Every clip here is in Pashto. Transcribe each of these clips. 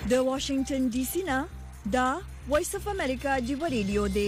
د واشنگټن ډي سي نه دا وایس اف امریکا جوړ ریډیو دی.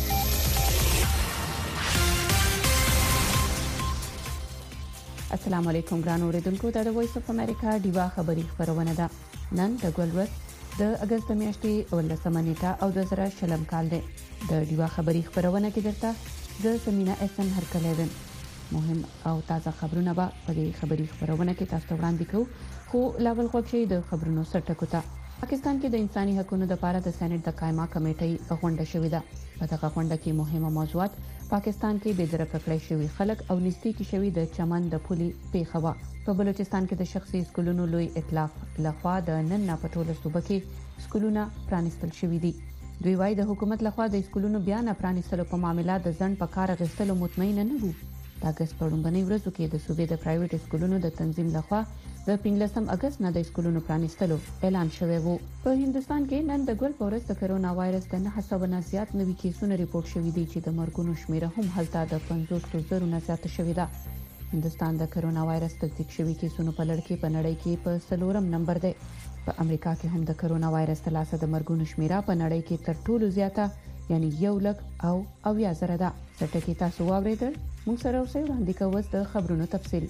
السلام علیکم ګران اوریدونکو، دا د وایس اف امریکا ډیوا خبری خبرونه ده. نن د ګلورت د اگست میاشتې 18 نیټه او 2020 کال دی. د ډیوا خبری خبرونه کې درته د سمینا اسن هرکلی ویم. مهم او تازه خبرونه به په دې خبری خبرونه کې تاسو ته وړاندې کوو. خو لاول خوښي د خبرونو سرټکو ته. پاکستان کې د انساني حقوقو لپاره د سېنات د قائمه کمیټې غونډه شوې ده. په دغه غونډه کې مهمه موضوعات پاکستان کې بېدرکه کړی شوی خلک او نږدې کې شوی د چمن د پولي پیښه. په بلوچستان کې د شخصي سکولونو لوی ائتلاف لخوا د نن نه پټوله صوبه کې سکولونه پرانیستل شوې دي. دوی وايي د حکومت لخوا د سکولونو بیان پرانیستلو په معاملې د ځن په کار غستلو مطمئن نه وو. د اگست په لومړنۍ ورځو کې د صوبې د پرایویټ سکولونو د تنظیم لخوا د 15 اگست نه د سکولونو پرانیستلو اعلان شوی وو. په هندستان کې نن د ګل پورس د کرونا وایرس د 900 زیات نوي کیسونه ریپورت شوي دي چې د مرګونو شمیره هم هلته د 50,000 نه زیاته شوې ده. هندستان د کرونا وایرس تصدیق شوي کیسونو په لړ کې په نړۍ کې په 4م نمبر دی. په امریکا کې هم د کرونا وایرس تلاسه د مرګونو شمیره په نړۍ کې تر ټولو زیاته یعنی 1,00,000 ده. څټکی تاسو واوریدل، موږ سره اوسئ. وړاندې کوو د خبرونو تفصیل.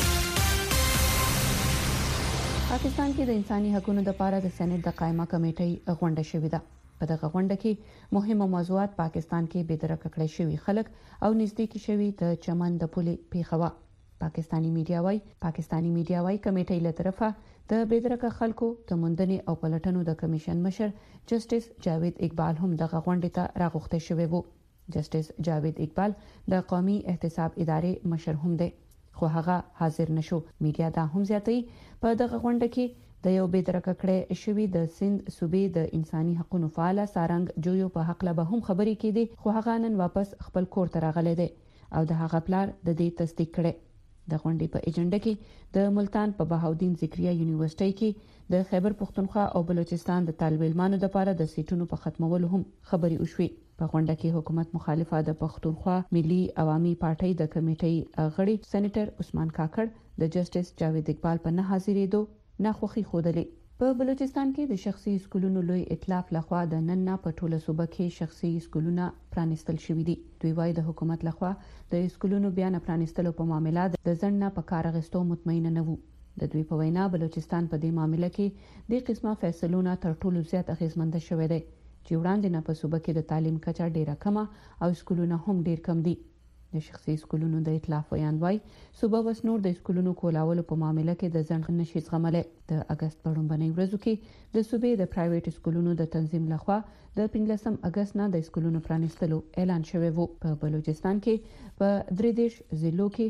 پاکستان کې د انساني حقوقو لپاره د سېنات د قائمه کمیټې غونډه شوې ده. په دغه غونډه کې مهمه موضوعات پاکستان کې بېدرکه کړی شوی خلک او نږدې کې شوی د چمن د پولي پیښه. پاکستانی میډیا وايي کمیټې له طرفه د بېدرکه خلکو د موندنې او پلټنو د کمیشن مشر جسټس جاوید اقبال هم دغه غونډه ته راغوښته شوی وو. جسټس جاوید اقبال د قومي احتساب ادارې مشر هم دی، خو هغه حاضر نشو. میډیا دا هم زیاتوي په دغه غونډه کې د یو بېدرکه کړی شوی د سند صوبې د انساني حقوقو فعال سارنګ جویو په حق له به هم خبرې کېدي، خو هغه نن واپس خپل کور ته راغلی دی او د هغه پلار د دې تصدیق کړي. د غونډې په ایجنډا کې د ملتان په بهاودین ذکریا یونیورسيټي کې د خیبر پختونخوا او بلوچستان د طالب علمانو لپاره د سیټونو په ختمولو هم خبرې وشوي. په غونډه کې حکومت مخالفه د پختونخوا ملي عوامي پارټۍ د کمیټې غړي سېنیټر عثمان کاکړ د جسټس جاوید اقبال په نه حاضرېدو ناخوښي خوده. په بلوچستان کې د شخصي سکولونو لوی ائتلاف لخوا د نن نه په ټوله صوبه کې شخصي سکولونه پرانیستل شوي دي. دوی وايي د حکومت لخوا د سکولونو بیان پرانیستلو په معاملې د ځن نه په کار غستو مطمئن نه وو. د دوی په وینا بلوچستان په دې معاملې کې د قسمه فیصلونه تر ټولو زیات اغیزمند شوی دی چې وړاندې نه په صوبه کې د تعلیم کچه ډیره کمه او سکولونه هم ډیر کم دي. د شخصي سکولونو د ائتلاف ویاند وايي صوبه وس نور د سکولونو کولاولو په معاملې کې د ځنډ نشي زغملای. د اگست په لومړنۍ ورځو کې د صوبې د پرایویټ سکولونو د تنظیم لخوا د 15 اگست نه د سکولونو پرانیستلو اعلان شوی وو. په بلوچستان کې په 3 ضلعو کې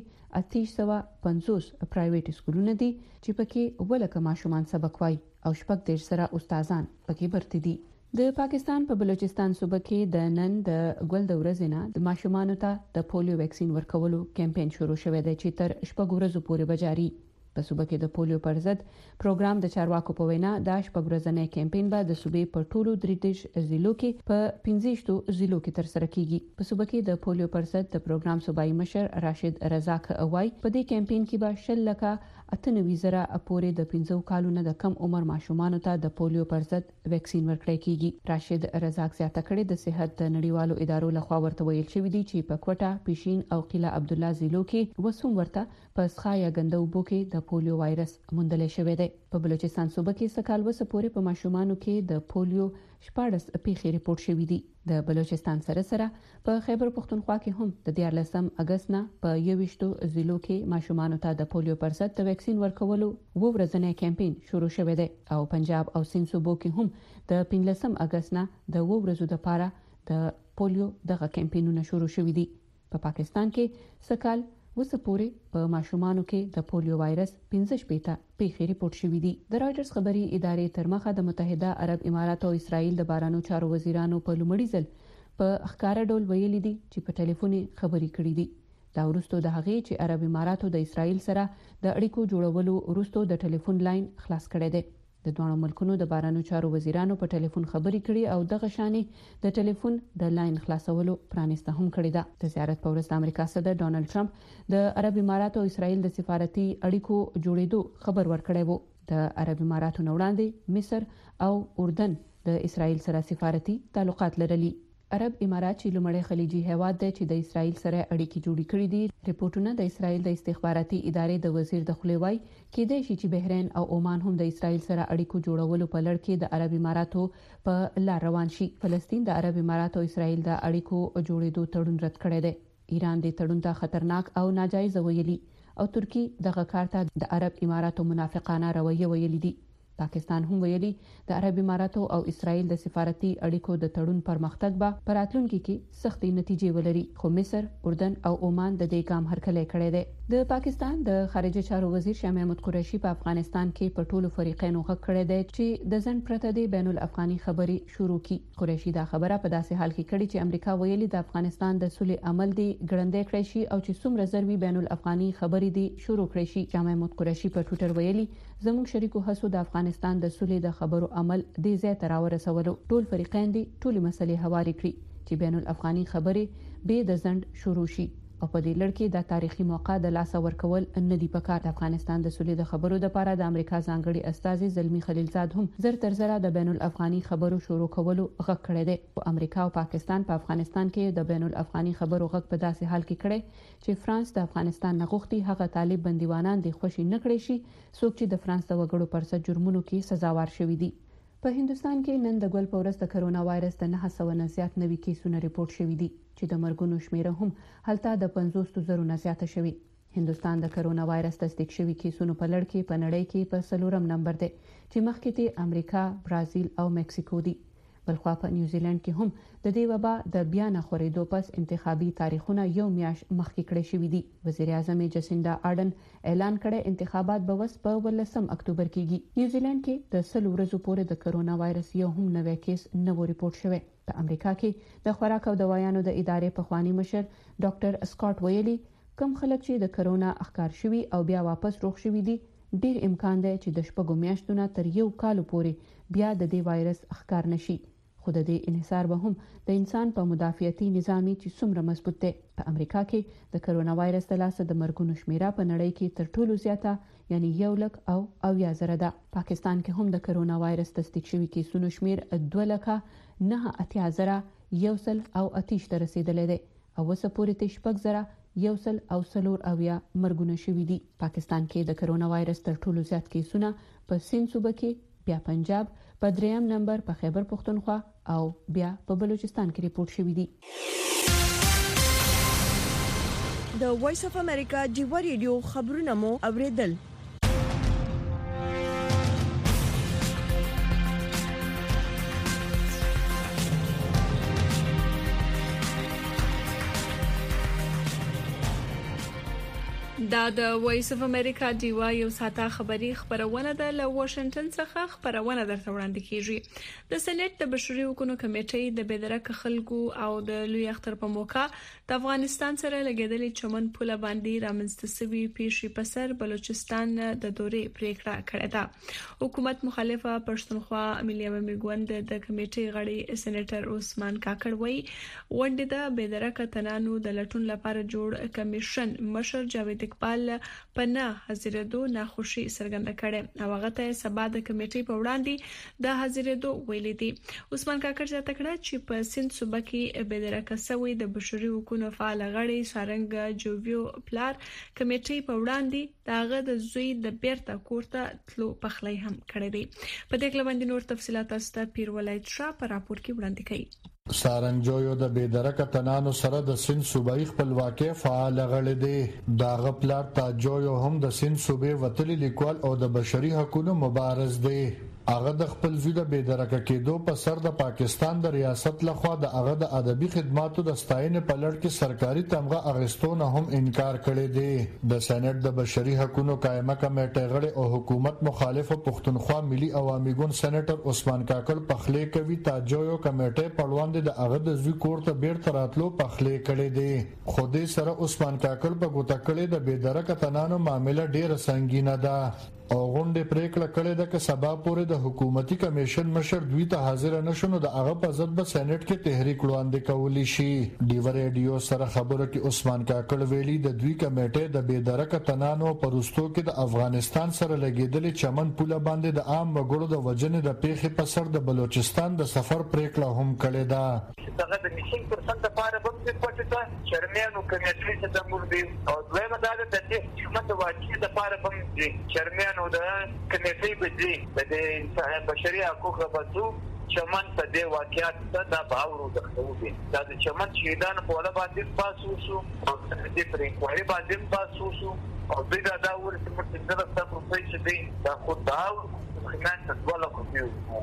350 پرایویټ سکولونه دي چې پکې ولکه ماشومان سبق وایي او 14 سره استادان پکې برتي دي. د پاکستان په بلوچستان صوبه کې د نن د ګل د ورځې نه د ماشومانو ته د پولیو ویکسین ورکولو کمپاین شروع شوی دی چې تر 6 ورځې پورې به جاري. په صوبه کې د پولیو پر ضد پروګرام د چارواکو په وینا د 6 ورځې کمپاین به د صوبې په ټولو 3 ضلعو کې په 15 ضلعو کې تر سره کیږي. په صوبه کې د پولیو پر ضد د پروګرام صوبایي مشر راشد رزاق اوای په دې کمپاین کې به 1,98,000 پورې د 15 کالونو د کم عمر ماشومانو ته د پولیو پر ضد ویکسین ورکړی کیږي. راشد رزاق زیاته کړې د صحت د نړیوالو ادارو لخوا ورته ویل شوی دی چې په کوټه، پیشین او قلعه عبدالله ضلعو کې وسوم ورته په ښه یا ګنده وبو کې د پولیو وایرس موندل شوی دی. په بلوچستان صوبه کې سکهال وسه پورې په ماشومانو کې د پولیو 14 پیښې ریپورت شوې دي. د بلوچستان سره په خیبر پختونخوا کې هم د 14 اگست نه په 21 ضلعو کې ماشومانو ته د پولیو پر ضد د ویکسین ورکولو ورځنی کمپاین شروع شوی دی او پنجاب او سند صوبو کې هم د 15 اگست نه د ورځو لپاره د پولیو دغه کمپاینونه شروع شوي دي. په پاکستان کې سکهال وسه پورې په ماشومانو کې د پولیو وایرس 15 پیښې ریپورت شوې دي. د رايټرز خبري ادارې تر مخه د متحده عرب امارات او اسرائیل د بارانو چارو وزیرانو په لومړي ځل په ښکارا ډول ویلي دي چې په ټلیفوني خبري کړې دي. دا وروسته د هغې چې عرب امارات او د اسرائیل سره د اړیکو جوړولو وروسته د ټلیفون لاین خلاص کړی دی. د دوه ملکونو د بارانو چارو وزیرانو په ټلیفون خبري کړي او دغه شانې د ټلیفون د لاین خلاصولو پرانیسته هم کړی ده. د زیارت په ورځ د امریکا صدر ډونالد ټرمپ د عرب امارات او اسرائیل د سفارتي اړیکو جوړېدو خبر ورکړی وو. د عرب اماراتو وړاندې مصر او اردن د اسرائیل سره سفارتي تعلقات لرلي. عرب امارات چې لومړی خلیجي هیواد دی چې د اسرائیل سره اړیکې جوړې کړې دي. ریپورتونه د اسرائیل د استخباراتي ادارې د وزیر د خلیوای کېدای شي چې بحرین او عمان هم د اسرائیل سره اړیکو جوړولو په لړ کې د عرب اماراتو په لار روان شي. فلسطین د عرب امارات او اسرائیل د اړیکو جوړېدو تړون رد کړی دی. ایران د تړون ته خطرناک او ناجایز ویلي او ترکی دغه کار ته د عرب اماراتو منافقانه رویه ویلي دي. پاکستان هم ویلي د عرب اماراتو او اسرائیل د سفارتي اړیکو د تړون پرمختګ به په راتلونکي کې سختې نتیجې ولري. خو مصر، اردن او عمان د دې ګام هرکلی کړی دی. د پاکستان د خارجه چارو وزیر شاه محمود قریشي په افغانستان کې په ټولو فریقینو غږ کړی دی چې د ځن پرته د بین الافغاني خبرې شروع کړي. قریشي دا خبره په داسې حال کې کړې چې امریکا ویلي د افغانستان د صلح عمل دی ګړندی کړی شي او چې څومره ضروري بین الافغاني خبرې دی شروع کړی شي. شاه محمود قریشي په ټوئیټر ویلي زموږ شریکو هڅو د افغانستان د صلح د خبرو عمل د ځای تر ورسولو. ټول فریقین دي ټول مسلې هواري کړي چې بین الافغاني خبرې به د ځند شروع شي او په دې لړ کې د تاریخي موقع د لاس ورکول نه دی پکار. د افغانستان د صلح د خبرو لپاره د امریکا ځانګړي استازي زلمی خلیلزاد هم زر تر زره د بین الافغاني خبرو شروع کولو غږ کړی دی. امریکا او پاکستان په افغانستان کې د بین الافغاني خبرو غږ په داسې حال کې کړی چې فرانس د افغانستان نغښتي هغه طالب بندیوانان د خوشي نه کړی شي څوک چې د فرانس د وګړو پر ضد جرمونو کې سزاوار شوی دي. په هندستان کې نن د ګل پورس د کرونا وایرس د 900 نه زیات نوي کیسونه ریپورت شوي دي چې د مرګونو شمیره هم هلته د 50,000 نه زیاته شوي. هندستان د کرونا وایرس تصدیق شوي کیسونو په لړ کې په نړۍ کې په 4م نمبر دی چې مخکې ته امریکا، برازیل او مکسیکو دي. بلخوا په نیوزیلند کې هم د دې وبا د بیا نه خورېدو پس انتخابي تاریخونه یو میاشت مخکې کړی شوي دي. وزیر اعظم جسینډا آرډن اعلان کړی انتخابات به وس په 18 اکتوبر کېږي. نیوزیلند کې د 100 ورځې پورې د کرونا وایرس یو هم نوی کیس نه و ریپورت شوی. په امریکا کې د خوراک او دوايانو د ادارې پخوانی مشر ډاکټر سکاټ ویلي کم خلک چې د کرونا اخکار شوي او بیا واپس روغ شوي دي ډیر امکان دی چې د شپږو میاشتو نه تر یو کال پورې بیا د دې وایرس اخکار نشي. خو د دې انحصار به هم د انسان په مدافعتي نظامي چې څومره مضبوط دی. په امریکا کې د کرونا وایرس د لاسه د مرګونو شمیره په نړۍ کې تر ټولو زیاته یعنی 1,000 ده. پاکستان کې هم د کرونا وایرس تصدیق شوي کیسونو شمیر 2,980,130 ته رسیدلی دی او اوس پورې ته 6,140 مرګونه شوي دي. پاکستان کې د کرونا وایرس تر ټولو زیات کیسونه په سند صوبه کې، بیا پنجاب، په 3م نمبر په خیبر پختونخوا او بیا په بلوچستان کې ریپورت شوي دي. د وایس اف امریکا ډیوا ریډیو خبرونه مو اوریدل. دا د وایس اف امریکا ډیوا یو ساته خبری خبرونه ده له واشنگټن څخه خبرونه درته وړاندې کیږي. د سېنات د بشري حقوقو کمیټې د بېدرک خلکو او د لوی اختر په موقع د افغانستان سره لګیدلې چمن پوله باندې رامنځته شوی پیښې په سر بلوچستان د دورې پریکړه کړې ده. حکومت مخالفه پښتونخوا ملي عوامي ګوند د کمیټې غړي سېنیټر عثمان کاکړ وایي ونډه د بېدرک تنانو د لټون لپاره جوړ کمیشن مشر جاوید اقبال پناه حاضرېدو ناخوشي څرګنده کړې او هغه ته سبا د کمیټې په وړاندې د حاضرېدو ویلي دي. عثمان کاکړ ځکه کړه چې په سند صوبه کې بېدرک سوي د بشري حقوقو فعال غړي سارنګ جوویو پلار کمیټې په وړاندې داغه د زوی د بیرته کوړه تلو پخلی هم کړی دی. په دې کله باندې نور تفصيلات است پیر ولایت شاه په راپور کې وړاندې کړي. سارنجویو د بېدرک تنانو سره د سند صوبایي خپلواکي فعال غړي دي. دا غپلار تاجویو هم د سند صوبې وتلی لیکوال او د بشري حقوقو مبارز دی. هغه د خپل زوی د بېدرک کېدو په سر د پاکستان د ریاست لخوا د هغه د ادبي خدماتو د ستاینې په لړ کې سرکاري تمغه اغستو نه هم انکار کړی دی. د سېنات د بشري حقوقو قائمه کمیټې غړي او حکومت مخالفه پښتونخوا ملي عوامي ګوند سېنیټر عثمان کاکړ پخلی کوي تاجویو کمیټې په وړاندې د هغه د زوی کور ته بیرته راتلو پخلی کړی دی. خو دې سره عثمان کاکړ په ګوته کړی د بېدرک تنانو معاملې ډېره سنگینه ده. او غونډه پریکړه کړې ده چې سبا پورې د حکومتي کمیشن مشر دوی ته حاضر نشونه د هغه په ضد به سېنات کې تحریک وړاندې کولی شي. ډیو ریډیو سره خبرو کې عثمان کاکړ ویلي د دوی کمیټه د بېدرکه تنانو پروستو کې د افغانستان سره لګیدلې چمن پوله باندې د عام وګړو د وجنې د پیښې په سر د بلوچستان د سفر پریکړه هم کړې ده. دغه د میشن پرسنټ لپاره به څه پټه چرمنو کمیټې چې د موربي او دویمه دا د حکومت واجب لپاره به چرمنو د کمیټې به د بشري حقوق لپاره چمن ته د واقعیت ته د باور ورکوي. دا د چمن شهیدانو په وړاندې باندې پاسوسو او د پرېکوړې باندې پاسوسو او دا ورته مرتبه د تاسو په څیر دی دا خو دا خدمت ولا کوي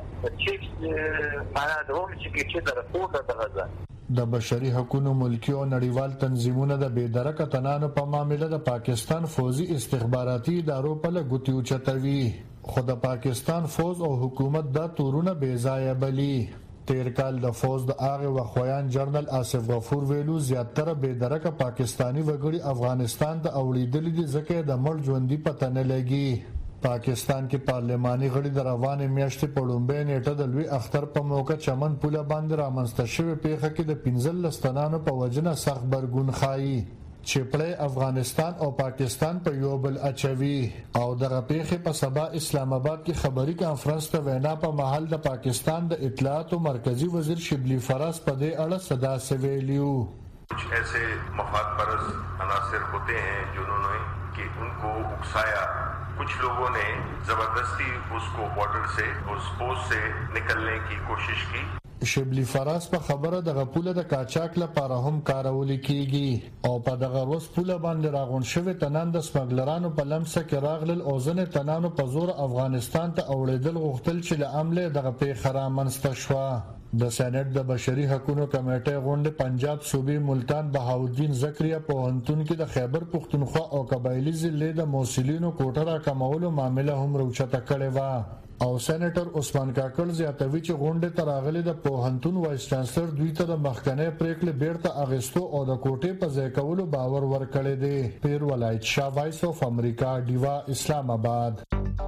چې معنا د هم چې د راپور دغه د بشري حقوقو ملکی او نړیوال تنظیمونو د بېدرکه تنانو په معاملې د پاکستان فوزي استخباراتي ادارو په لګوتیو چتوي. خو د پاکستان فوز او حکومت دا تورونه بې ځایه بلی. تیر کال د فوز د هغه وخویان جنرال آصف غفور ویلو زیاتره بېدرکه پاکستانی وګړي افغانستان ته اوړېدلي دي ځکه د مړ ژوندۍ پته نه لګي. پاکستان کې پارلماني غړي د روانې میاشتې په لومړۍ نیټه د لوی اختر په موقع چمن پوله باندې رامنځته شوې پیښه کې د 15 تنانو په وجنه سخت برګون خایي چې پړې افغانستان او پاکستان په یو بل اچوي. او دغه پیښه په سبا اسلام آباد کې خبري کانفرنس ته وینا په محل د پاکستان د اطلاعات او مرکزی وزیر شبلی فراز په دې اړه صدا سویلیو. कुछ ऐसे मफाद परस्त अनासिर होते हैं जिन्होंने कि उनको उकसाया, कुछ लोगों ने जबरदस्ती उसको बॉर्डर से उस पोस्ट से निकलने की कोशिश की. شبلی فراز په خبره د غپوله د کاچاک لپاره هم کارول کیږي او په دغه روز پوله باندې راغون شوی تنان د سمګلرانو په لمسه کې راغلل او ځنه تنانو په زور افغانستان ته اوړېدل غوښتل چې له عمله دغه پیښه رامنځته شوه. د سېنات د بشري حقوقو کمیټې غونډه پنجاب صوبې ملتان بهاودین زکریا په هنتون کې د خیبر پختونخوا او قبایلی ضلع د موصلینو کوټه را کمولو معاملې هم روچته کړې و. او سېنیټر عثمان کاکړ زیاتوي چې غونډه تراغلي د پوهنتون وایس چانسلر دوی ته د مخکنی پریکړې بیرته اغستو او د کوټې په ځای کولو باور ورکړی دی. پیر ولایت شاه وایس اف امریکا ډیوا اسلام آباد.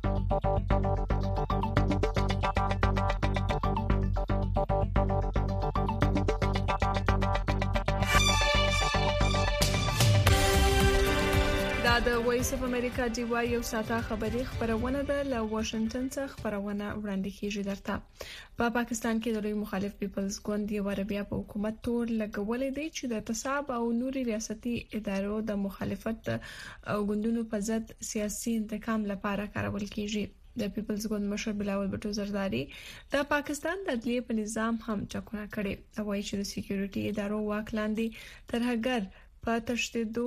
د وایس اف امریکا ډیوا یو ساته خبري خبرونه ده له واشنگټن څخه خبرونه وړاندې کیږي درته. په پاکستان کې د لوی مخالف پیپلز ګوند یو عربیا په حکومت تور لګولې دی چې د اعتصاب او نوري ریاستي ادارو د مخالفت او ګوندونو په ضد سیاسي انتقام لپاره کارول کیږي. د پیپلز ګوند مشر بلاول بټو زرداری د پاکستان د عدلیې په نظام هم چکونه کړي او وايي چې د سکیورټي ادارو واک لاندې ترهګر په تشدیدو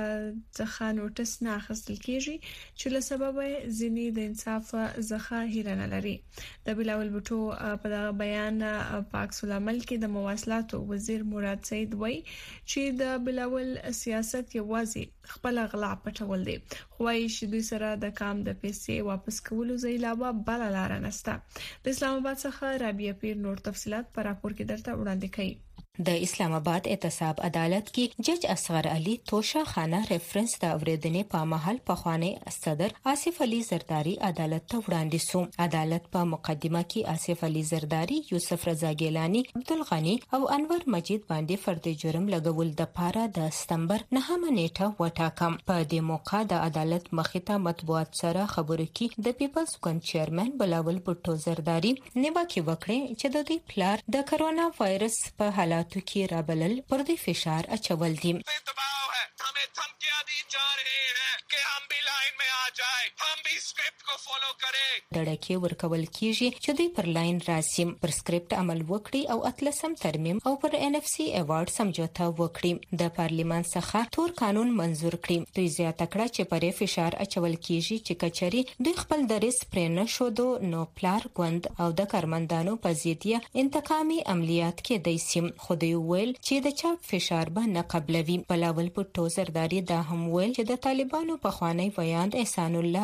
څخه نوټس نه اخیستل کیږي چې له سبب ځینی د انصاف څخه هیره نه لري. د بلاول بټو په دغه بیان په عکس العمل کې د مواصلات وزیر مراد سعید وایي چې د بلاول سیاست یوازې خپل غلا پټول دی، خو وايي چې دوی سره د کام د پیسې واپس کولو ځایلاوه بل لار نشته. د اسلام آباد څخه رابعه پیر نور تفصيلات پر راپور کې درته وړاندې کوي. د اسلام آباد اعتصاب عدالت کې جج اصغر علي توشا خانه ریفرنس د اوریدنې په محل پخوانی صدر آصف علي زرداری عدالت ته وړاندې شو. عدالت په مقدمه کې آصف علي زرداری، یوسف رضا ګیلانی، عبدالغنی او انور مجید باندې فرد جرم لګول د پاره د سپتمبر 9 نیټه وټاکم. په دې موقع د عدالت مخې ته مطبوعات سره خبرو کې د پیپلز ګوند چیرمن بلاول بټو زرداری نیوکه وکړه چې د دې پلار د کرونا وایرس په حالت کې رابلل پر دې فشار اچول دي. हमें धमकियां दी जा रही हैं कि हम भी लाइन में आ जाएं, हम भी स्क्रिप्ट को फॉलो करें. دړکې ورکول کیږي چې دوی پر لاین راسي، پر سکرپټ عمل وکړي او اتلسم ترمیم او پر NFC ایوارډ سمجوته وکړي. د پارلیمان څخه تور قانون منزور کړي. دوی زیاته کړه چې پرې فشار اچول کیږي چې کچري دوی خپل درس پرې نه شودو نو پلار ګوند او د کارمندانو په ضدیه انتقامي عملیات کې دایسیم. خو دوی ویل چې د چا فشار به نه قبلوي. بلاول بټو زرداری دا هم ویل چې د طالبانو په خوانی ویاند احسان الله احسان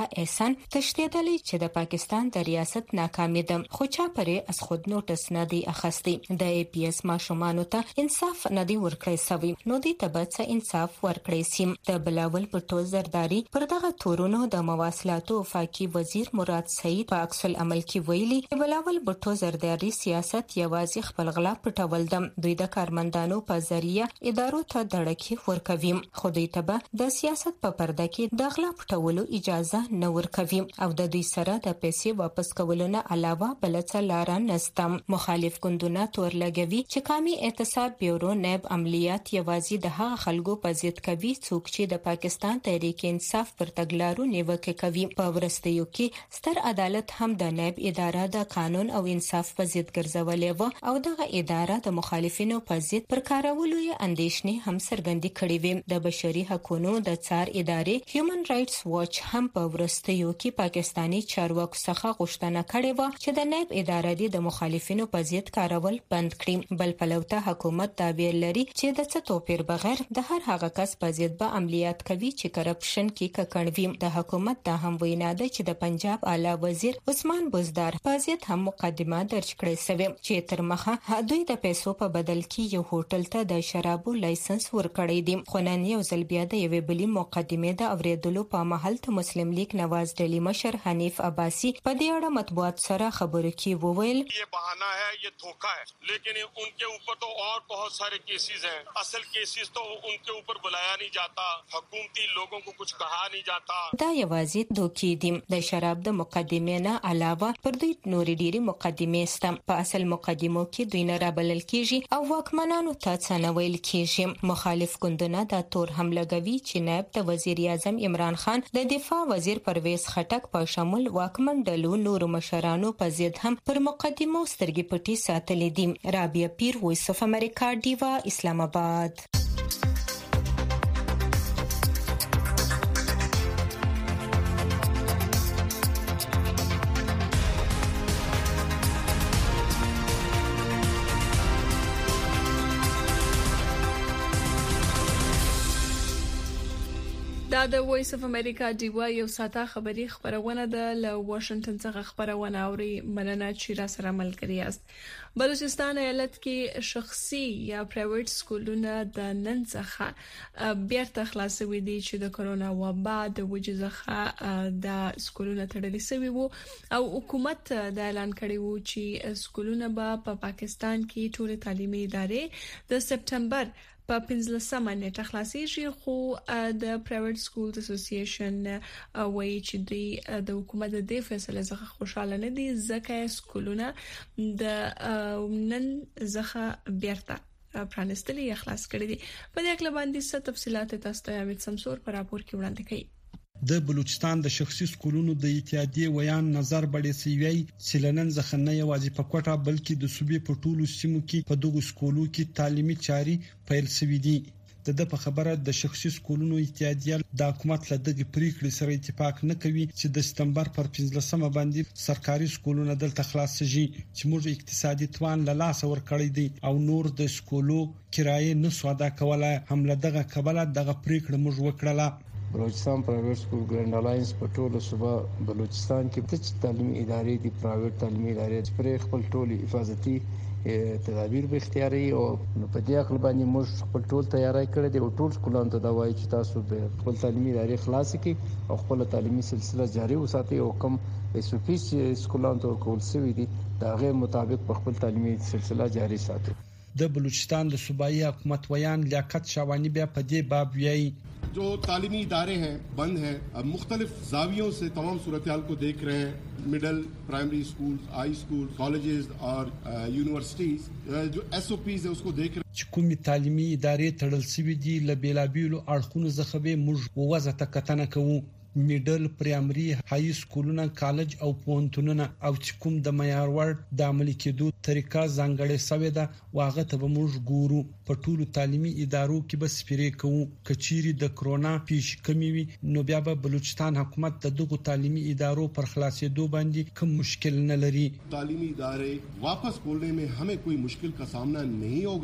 پاکستان تشدیدلی چې د پاکستان د ریاست ناکامي ده خو چا پرې از خود نوټس نه دی اخستي د ای پی ایس ماشومانو ته انصاف نه دی ورکړی سوی نو دی تبعت انصاف ورکړی سیم د بلاول پټو زرداری پر دغه تورونو د مواصلاتو وفاقي وزیر مراد سعید په عکس العمل کې ویلي بلاول پټو زرداری سیاست یوازې خپل غلا پټول دم دوی د کارمندانو په ذریعہ ادارو ته دړکی ورکوي خو دوی ته د سیاست په پرده کې د غلا پټولو اجازه نه ورکوي او د دوی سره د پیسې واپس کولو نه علاوه بل څه لار نشته مخالف ګوندونه تور لګوي چې قومي احتساب بیورو نیب عملیات یوازې د هغه خلکو په ضد کوي څوک چې د پاکستان تحریک انصاف پر تګلارو نیوکه کوي په ورستیو کې ستر عدالت هم د نیب اداره د قانون او انصاف په ضد ګرځولې و او دغه اداره د مخالفینو په ضد پر کارولو یې اندیشنې هم څرګندې کړې وې د بشري حقوقو د څار ادارې هیومن رائټس واچ هم په ورستیو کې پاکستانی چارواکو څخه غوښتنه کړې و چې د نیب اداره د مخالفینو په ضد کارول بند کړي بل پلوته حکومت دا ویل لري چې د څه توپیر بغیر د هر هغه کس په ضد به عملیات کوي چې کرپشن کې ککړوي د حکومت دا هم وینا ده چې د پنجاب اعلی وزیر عثمان بزدار په ضد هم مقدمه درج کړې شوې چې تر مخه دوی د پیسو په بدل کې یو هوټل ته د شرابو لایسنس ورکړی دی خو نن یو ځل بیا د یوې بلې مقدمې د اوریدلو په محل ته مسلم لیگ نواز ډلی مشر حنیف عباسی په دې اړه مطبوعات سره خبرو کې وویل یہ بہانہ ہے یہ دھوکہ ہے لیکن ان کے اوپر تو اور بہت سارے کیسز ہیں اصل کیسز تو ان کے اوپر بلایا نہیں جاتا حکومتی لوگوں کو کچھ کہا نہیں جاتا دا یوازې دوکې دي د شراب د مقدمې نه علاوه پر دوی نورې ډېری مقدمې سته په اصل مقدمو کې دوی نه رابلل کیږي او واکمنانو ته څه نه ویل کیږي مخالف ګوندونه دا تور هم لګوي چې نائب د وزیر اعظم عمران خان د دفاع وزیر پرویز خټک په شمول واکمن ډلو نور مشرانو په ضد هم پر مقدمو سترګې پټي ساتلې دي رابعه پیر وایس اف امریکا دیوا اسلام آباد دا د وایس اف امریکا دیوا یو ساته خبری خبرونه ده له واشنگټن څخه خبرونه اوري مننه چې را سره ملګری یاست بلوچستان ایالت کې شخصي یا پرایویټ سکولونه د نن څخه بیرته خلاصوي دي چې د کرونا وبا د وجې څخه د سکولونه تړلې شوی وو او حکومت د اعلان کړی وو چې سکولونه به په پاکستان کې ټول تعلیمي ادارې د سپټمبر په 15 نیټه خلاصيږي خو د پرایویټ سکولز اسوسییشن وایي چې د حکومت د فیصله څخه خوشاله نه دي ځکه سکولونه د نن څخه بیرته پرانستلي خلاص کړي دي په دې اړه باندې څه تفصيلات تاسو ته امید سمسور پر راپور کې وړاندې کړي د بلوچستان د شخصي سکولونو د اتحادیې ویان نظر بړې سیوی سیلنن ځخنه یوازې په کوټه بلکې د صوبې په ټولو سیمو کې په دغه سکولو کې تعلیمي چاري پیل شوې دي د په خبره د شخصي سکولونو اتحادیې د حکومت له دغه پریکړې سره اتفاق نه کوي چې د سپتمبر پر 15 باندې سرکاري سکولونه دلته خلاص شي چې موږ اقتصادي توان له لاس ورکړی دي او نور د سکولو کرایه نه سودا کوله هم له دغه قبله دغه پریکړه موږ وکړه بلوچستان پرایویټ سکول ګرانډ الاینس په ټوله صوبه بلوچستان کې د تعلیمي ادارې دي پرایویټ تعلیمي ادارې پر خپل ټولي حفاظتي تدابیر به اختیاري او په دې اړه باندې موږ خپل ټول تیاری کړی دی او ټول سکولانو ته دا وایي چې تاسو به خپل تعلیمي ادارې خلاص کړئ او خپل تعلیمي سلسله جاري وساتئ او کوم ایسوپیس سکولانو ته کول سوي دي دا غیر مطابق په خپل تعلیمي سلسله جاري ساتئ د بلوچستان د صوبایي حکومت ویان لیاقت شاوانی بیا په دې باب ویایي जो तालीमी इदारे हैं बंद हैं अब मुख्तलिफ जावियों से तमाम सूरत-ए-हाल को देख रहे हैं middle primary school high school colleges और यूनिवर्सिटीज जो एसओपीज है उसको देख रहे چې کومي تعلیمي ادارې تړل شوې دي له بیلابیلو اړخونو څخه به موږ وضعه کتنه کوو میډل پرایمري هاي سکولونه کالج او پوهنتونونه او چې کوم د معیار وړ د عملي کېدو طریقه ځانګړې شوې ده واغه ته به موږ ګورو په ټولو تعلیمي ادارو کې به سپیرې کوو کچيري د کرونا پیش کمی وي نو بیا به بلوچستان حکومت د دغه تعلیمي ادارو پر خلاصېدو باندې کوم مشکل نه لري تعلیمي ادارې واپس کھولنے में हमें कोई मुश्किल का सामना नहीं होगा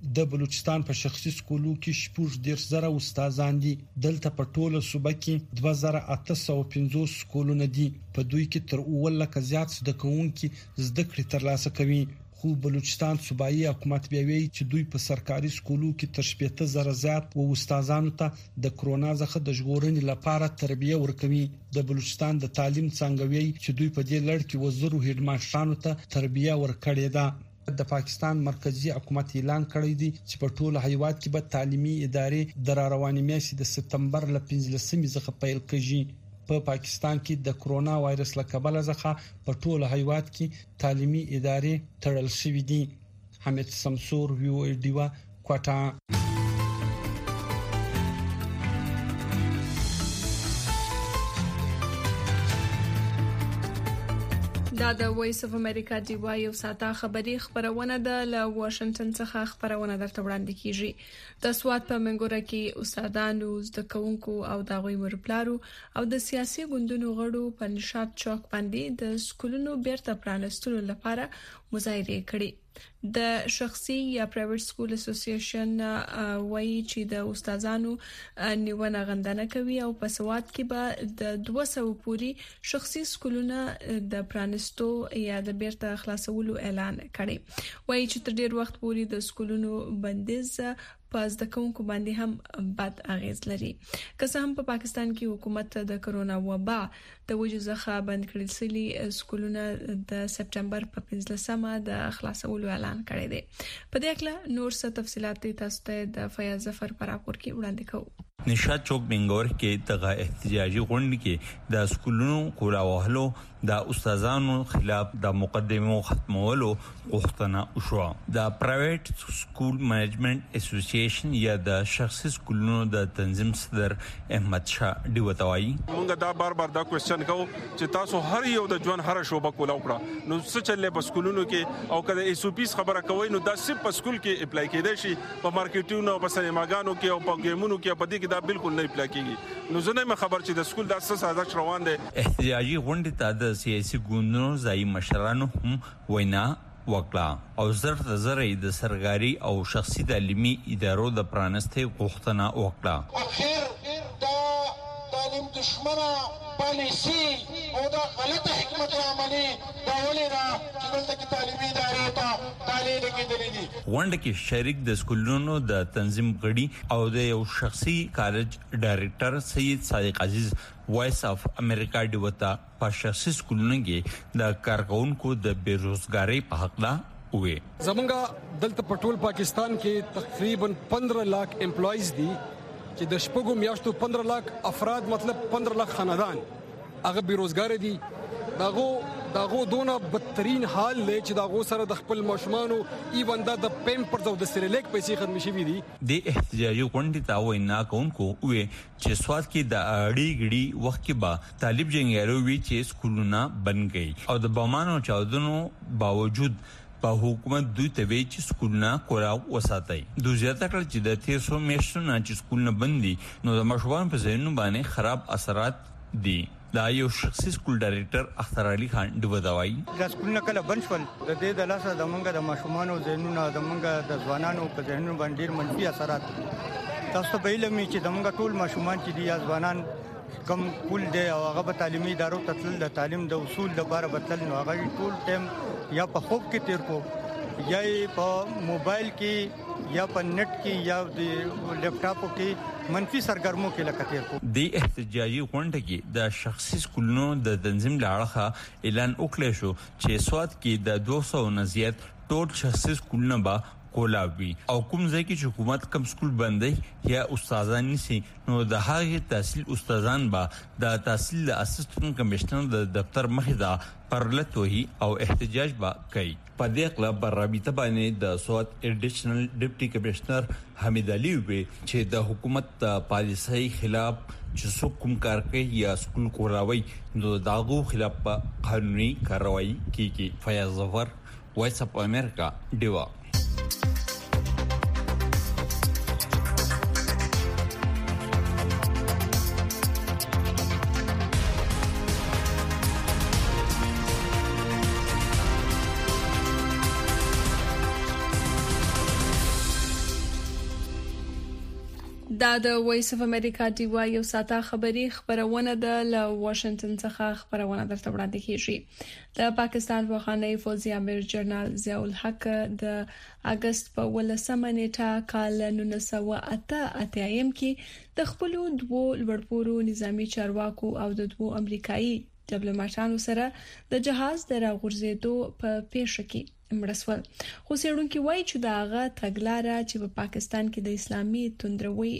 د بلوچستان په شخصي سکولو کې 14,000 استادان دي. دلته په ټوله صوبه کې 2850 سکولونه دي. په دوی کې تر 1000 زیات زده کوونکي زده کړې ترلاسه کوي. خو بلوچستان صوبایي حکومت بیاوي چې دوی په سرکاري سکولو کې تر 70,000 زیات و استادانو ته د کرونا څخه د ژغورنې لپاره تربیه ورکوي. د بلوچستان د تعلیم څنګه وی چې دوی په دې لړ کې وزرو هډ ماشټرانو ته تربیه ورکړې ده. د پاکستان مرکزی حکومت اعلان کړی دی چې په ټوله هیواد کې به تعلیمي ادارې د رواني میاشتې د سپتمبر ل 15 څخه پیل کیږي. په پاکستان کې د کرونا وایرس له کبله څخه په ټوله هیواد کې تعلیمي ادارې تړل شوې دي. حمید سمسور ویو ډیوا کوټا. دا د وایس اف امریکا دی وای او ساته خبری خبرونه ده له واشنگټن څخه خبرونه درته وړاندې کیږي. د سواد په منګوره کې استادانو زده کوونکو او د غوي مرپلارو او د سیاسي ګوندونو غړو په نشاط چوک باندې د سکولونو بیرته پرانستلو لپاره مظاهره کړې. د شخصي یا پرایویټ سکول اسوسییشن وایي چې د استادانو نیونه غندنه کوي او په سواد کې به د 200 پوري شخصي سکولونه د پرانستو یا د بیرته خلاصولو اعلان کړي. وایي چې تر ډیر وخت پوري د سکولونو بندیز په زده کوونکو باندې هم بد اغیز لري. که څه هم په پاکستان کې حکومت د کرونا وبا د وجو څخه بند کړل سلی سکولونه د سپټمبر په 15مه د خلاصولو اعلان کړی دی. په دې اړه نور څه تفصيلات تاسو ته د فیاض ظفر پر راپور کې وړاندې کوو. نشاط چوک بنگور کې دغه احتجاجي غونډه کې د سکولونو کولاوهلو د استادانو خلاف د مقدمو ختمولو غوښتنه وشوه. د پرایویټ سکول منیجمنت اسوسییشن یا د شخصي سکولونو د تنظیم صدر احمد شاه ډیوتوي موږ دا بار دا کوېسچن کوو چې تاسو هر یو د ژوند هر شوبه کولاو کړه نو څه چلې په سکولونو کې او کله ایس او پیس خبره کوي نو دا صرف په سکول کې اپلای کېدای شي په مارکیټونو او په سینماګانو کې او په ګیمونو کې په دې کې دا بالکل نه اپلای کېږي. نو زه نه خبر چې د سکول د اساس سازش روان دي. احتجاجي غونډه ته د سیاسي ګوندونو ځای مشرانو هم وینا وکړه او زر د سرکاري او شخصي تعلیمي ادارو د پرانستې غوښتنه وکړه. اخر دا تعلیم دشمنه پالیسی او دا غلطه حکمت عملی دا ولینا چې دلته تعلیمي ادارې ته تعلیم کېدلې دي. غونډه کې شریک د سکولونو د تنظیم غړي او د یو شخصي کالج ډایریکټر سید صادق عزیز وایس اف امریکا ډیوتا په شخصي سکولونو کې د کارکونکو د بیروزګاری په حق لا وې. زمونږ دلته په ټول پاکستان کې تقریبا 15 लाख امپلایز دي چې د شپږو میاشتو 15 लाख افراد مطلب 15 लाख خاندان هغه بیروزګار دي. داغو دونه بدترین حال لې چې داغو سره د خپل ماشومانو ایون د پیمپرز او د سریلیک پیسې ختم شي دي. د احتجاجي غونډې ته وینا کوونکو وې چې سواد کې د اړیګړي وخت کې با طالب جنګیالو وی چې سکولونه بند کړي او د بمانو چاودنو باوجود په حکومت دوی ته وی چې سکولونه کورا وساتای. دوی زیاته کړ چې د 1300 میاشتونو چې سکولونه بند دي نو د مشوان په ذهنونو باندې خراب اثرات دي. دا یو شخصي سکول ډایریکټر اختر علي خان ډوډوي د سکولونه کله بند شول د دې د لاسه د منګه د ماشومانو ذهنونو د منګه د ځوانانو په ذهنونو باندې ډیر منفي اثرات تاسو په علم چې د منګه ټول ماشومان چې دي یا ځوانان کم کول دي او هغه په تعلیمي ادارو تتل د تعلیم د اصول د بار بدل نو هغه ټول ټیم یا په خوب کې تیر کو یا په موبایل کې یا په نت کې یا د لپټاپ کې منفي سرګرمو کې لکتیر کو. د احتجاجي غونډه کې د شخصي سکولونو د تنظیم لاړه اعلان وکړ شو چې سواد کې د 200 نه زیات ټول شخصي سکولونه با کولاوي او کوم ځای کې حکومت کم سکول بندي یا استادان نشي نو د هغه تحصیل استادان با د تحصیل اسسټنټ کمشنر د دفتر مخې دا پرلتوهي او احتجاج با کوي. په دې اړه پر رابطه باندې د سواد اډیشنل ډیپټي کمشنر حمید علي وی چې د حکومت پالیسۍ خلاف چې څوک کوم کار کوي یا سکول کولاوي نو داغو خلاف قانوني کاروایی کیږي. فیاض ظفر وایس اف امریکا ډیوا. دا د وایس اف امریکا دی وای یو ساته خبری خبرونه د ل واشنگټن څخه خبرونه درته وړاندې کیږي د پاکستان وخانه فوزي امیر جنرال ضیاء الحق د اگست په 18 نیټه کال 1988 کې د خپل دوه لوړپوړو نظامی چارواکو او د دوه امریکایي ډیپلوماټانو سره د جهاز د راغورځېدو په پیښه کې مرسول خو سیړونکو وایي چې داغه تګلاره چې په پاکستان کې د اسلامي توندروي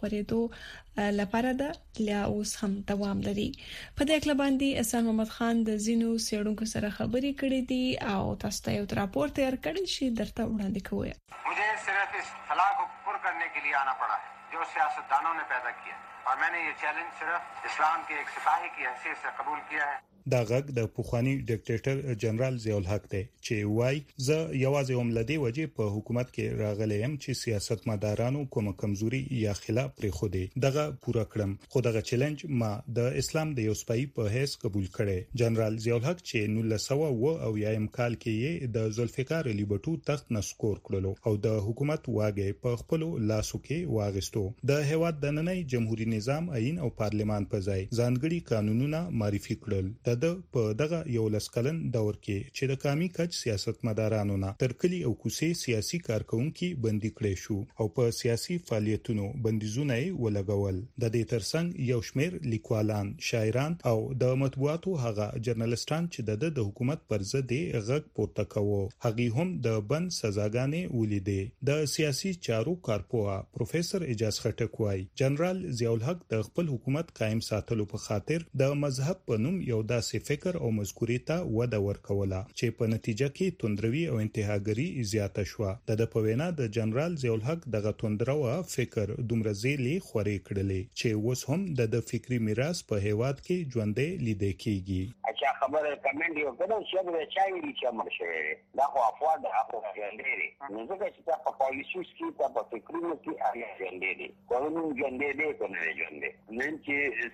خورېدو لپاره ده لا اوس هم دوام لري په دې اړه باندې احسان محمد خان د زینو سیړونکو سره خبرې کړې دي او تاسو ته یو راپور تیار کړی شي درته وړاندې کوم मुझे सिर्फ इस फलाह को पूरा करने के लिए आना पड़ा है जो सियासतदानों ने पैदा किया और मैंने ये चैलेंज सिर्फ इस्लाम के एक सिपाही की हैसियत से कबूल किया है دا غږ د پوخانی ډیکټیټر جنرال ضیاء الحق دی چې وای زه یوازې عملدي وجې په حکومت کې راغلی يم چې سیاستمدارانو کوم کمزوري یا خلاف پرې خو دی دغه پورا کړم خو دغه چیلنج ما د اسلام د یو سپای په هیڅ قبول کړي جنرال ضیاء الحق چې 1900 او یایم کال کې د ذوالفقار علی بټو تخت نسکور کړلو او د حکومت واګي په خپل لاسو کې واغستو د هواد د نننۍ جمهوریت نظام عین او پارلمان په ځای ځانګړي قانونونه معرفي کړل د په دغه یو لسکلن دور کې چې د کامی کچ سیاستمدارانو نه تر کلی او کوڅې سیاسي کارکونکو بندي کړي شو او په سیاسي فعالیتونو بندیزونه ولګول د دې ترڅنګ یو شمېر لیکوالان شاعران او د مطبوعاتو هغه جرنالستان چې د حکومت پر ضد غږ پورته کوو هغه هم د بن سزاګانې ولیدې د سیاسي چارو کارپوها پروفیسور اجاز خټک وای جنرال ضیاء الحق د خپل حکومت قائم ساتلو په خاطر د مذهب په نوم یو داسې فکر او مذکوري ته وده ورکوله چې په نتیجه کې توندروي او انتهاګری زیاته شو د پوینا د جنرال ضیاء الحق دغه توندرو فکر دومره زیلی خوري کړلې چې اوس هم د فکری میراث په هیواد کې ژوندې لیدل کیږي اچھا خبره کمنټ یو کړو چې د چا ویلي چې مرشه دا خو افواد د اخو ژوندې نو ځکه چې په پالیسیس کې په فکرونو کې اړیا ژوندې قانون ژوندې دی کنه ژوندې نن چې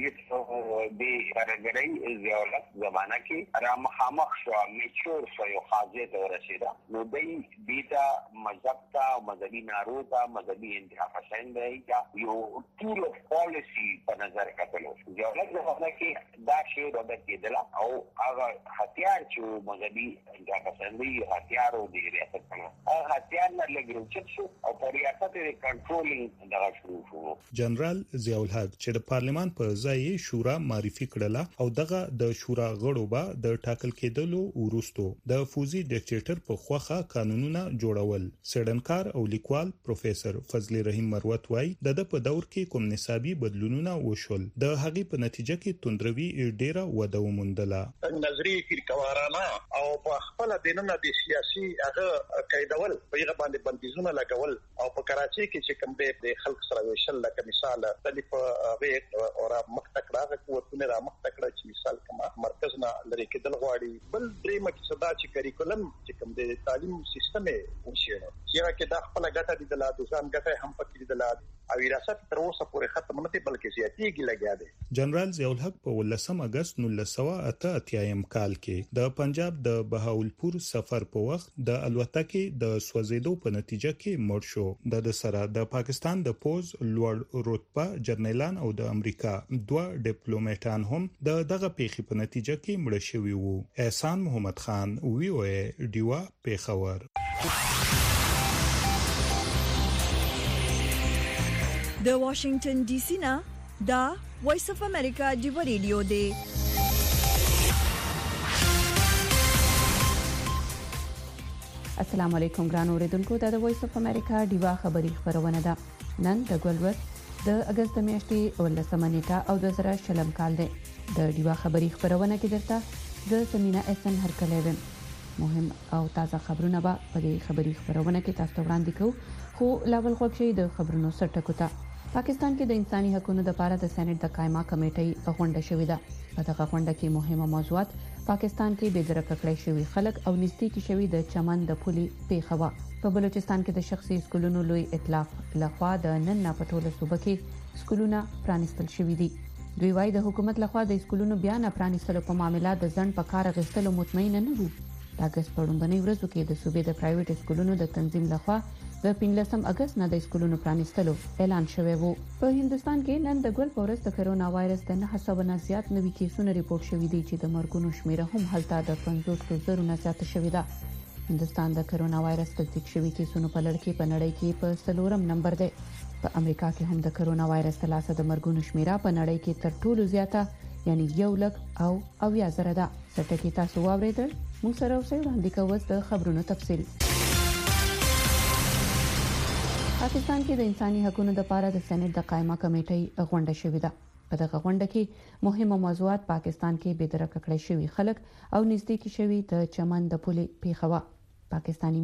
سکیږي د راګړې زیولت زمانہ کې را مخامخ شو میچور شو یو حاجت ورسیدا نو دای بیتا مذهب تا مذهبي نارو تا مذهبي انتها پسند دی یو ټول پالیسی په نظر کتلو زیولت زمانہ کې دا شی د کېدل او هغه هتیار چې مذهبي انتها پسند دی هتیار او دی ریاست کنه هغه هتیار نه لګول چې او په ریاست کې کنټرولینګ دغه شروع شو جنرال ضیاء الحق چې د پارلمان په ځای شورا معرفي کړله او دغه د شورا غړو به د ټاکل کېدلو وروسته د فوزي ډیکټیټر په خوخه قانونونه جوړول سړنکار او لیکوال پروفیسور فضل رحیم مروت وای د په دور کې کوم نصابي بدلونونه وشول د هغې په نتیجه کې توندروي ډیره وده وموندله نظری فکروارانه او په خپل دینه د سیاسي هغه قیدول په هغه باندې بندیزونه لګول او په کراچي کې چې کوم د خلک سره وشل لکه مثال د هغه او مختکړه قوتونه را مختکړه چې مثال کما مرکز نه لري کېدل غواړي بل درې مقصد چې کریکولم چې کوم د تعلیم سیستم وشي چې کې دا خپل غټه دي د ځان غټه هم پکې دي او وراثت تر اوسه پورې ختم نه دي بلکې زیاتېږي لګیا دي جنرال ضیاء الحق په 18 اگست 1988 کال کې د پنجاب د بهاولپور سفر په وخت د الوتکې د سوځېدو په نتیجه کې مړ شو د سره د پاکستان د پوز لوړ رتبه جرنیلان او د امریکا دوه ډیپلوماټان هم دغه پیښې په نتیجه کې مړ شوي وو احسان محمد خان وی او ډیوا پیښور د واشنگټن ډي سي نه دا وایس اف امریکا دی ریډیو دی السلام علیکم ګران اوریدونکو د وایس اف امریکا دیوا خبری خبرونه ده نن د ګلورت د اگست میاشتې 18 نیټه او 2020 کال دی د دیوا خبری خبرونه کې درته د سمینا اسن هرکلې مهم او تازه خبرونه به په دې خبری خبرونه کې تاسو ته وړاندې کوو خو لاول خوښ شي د خبرونو سرټکو ته پاکستان کې د انساني حقوقو لپاره د سېنات د قائمه کمیټې غونډه شوې ده په دغه غونډه کې مهمه موضوعات پاکستان کې بېدرکه کړی شوی خلک او نږدې کې شوی د چمن د پولي پیښوا په بلوچستان کې د شخصي سکولونو لوی ائتلاف لخوا د نن پټوله صوبه کې سکولونه پرانیستل شوې دي دوی وايي د حکومت لخوا د سکولونو بیان پرانیستلو په معاملې د ځن په کار غستلو مطمئن نه وو د اگست په لومړنۍ ورځو کې د صوبې د پرایویټ سکولونو د تنظیم لخوا د 15 اگست نه د سکولونو پرانیستلو اعلان شوی وو. په هندستان کې نن د ګل پورس د کرونا وایرس د 900 زیات نوي کیسونه ریپورت شوي دي چې د مرګونو شمیره هم هلته د 50,000 نه زیاته شوې ده. هندستان د کرونا وایرس تصدیق شوي کیسونو په لړ کې په نړۍ کې په 4م نمبر دی. په امریکا کې هم د کرونا وایرس د لاسه د مرګونو شمیره په نړۍ کې تر ټولو زیاته یعنی 1,00,000 ده. سټکی تاسو واوریدل، موږ سره اوسئ وړاندې کوو د خبرونو تفصیل. پاکستان کې د انساني حقوقو لپاره د سېنات د قائمه کمیټې غونډه شوې ده. په دغه غونډه کې مهمه موضوعات پاکستان کې بېدرکه کړی شوی خلک او نږدې کې شوی د چمن د پولې پیښوا. پاکستانی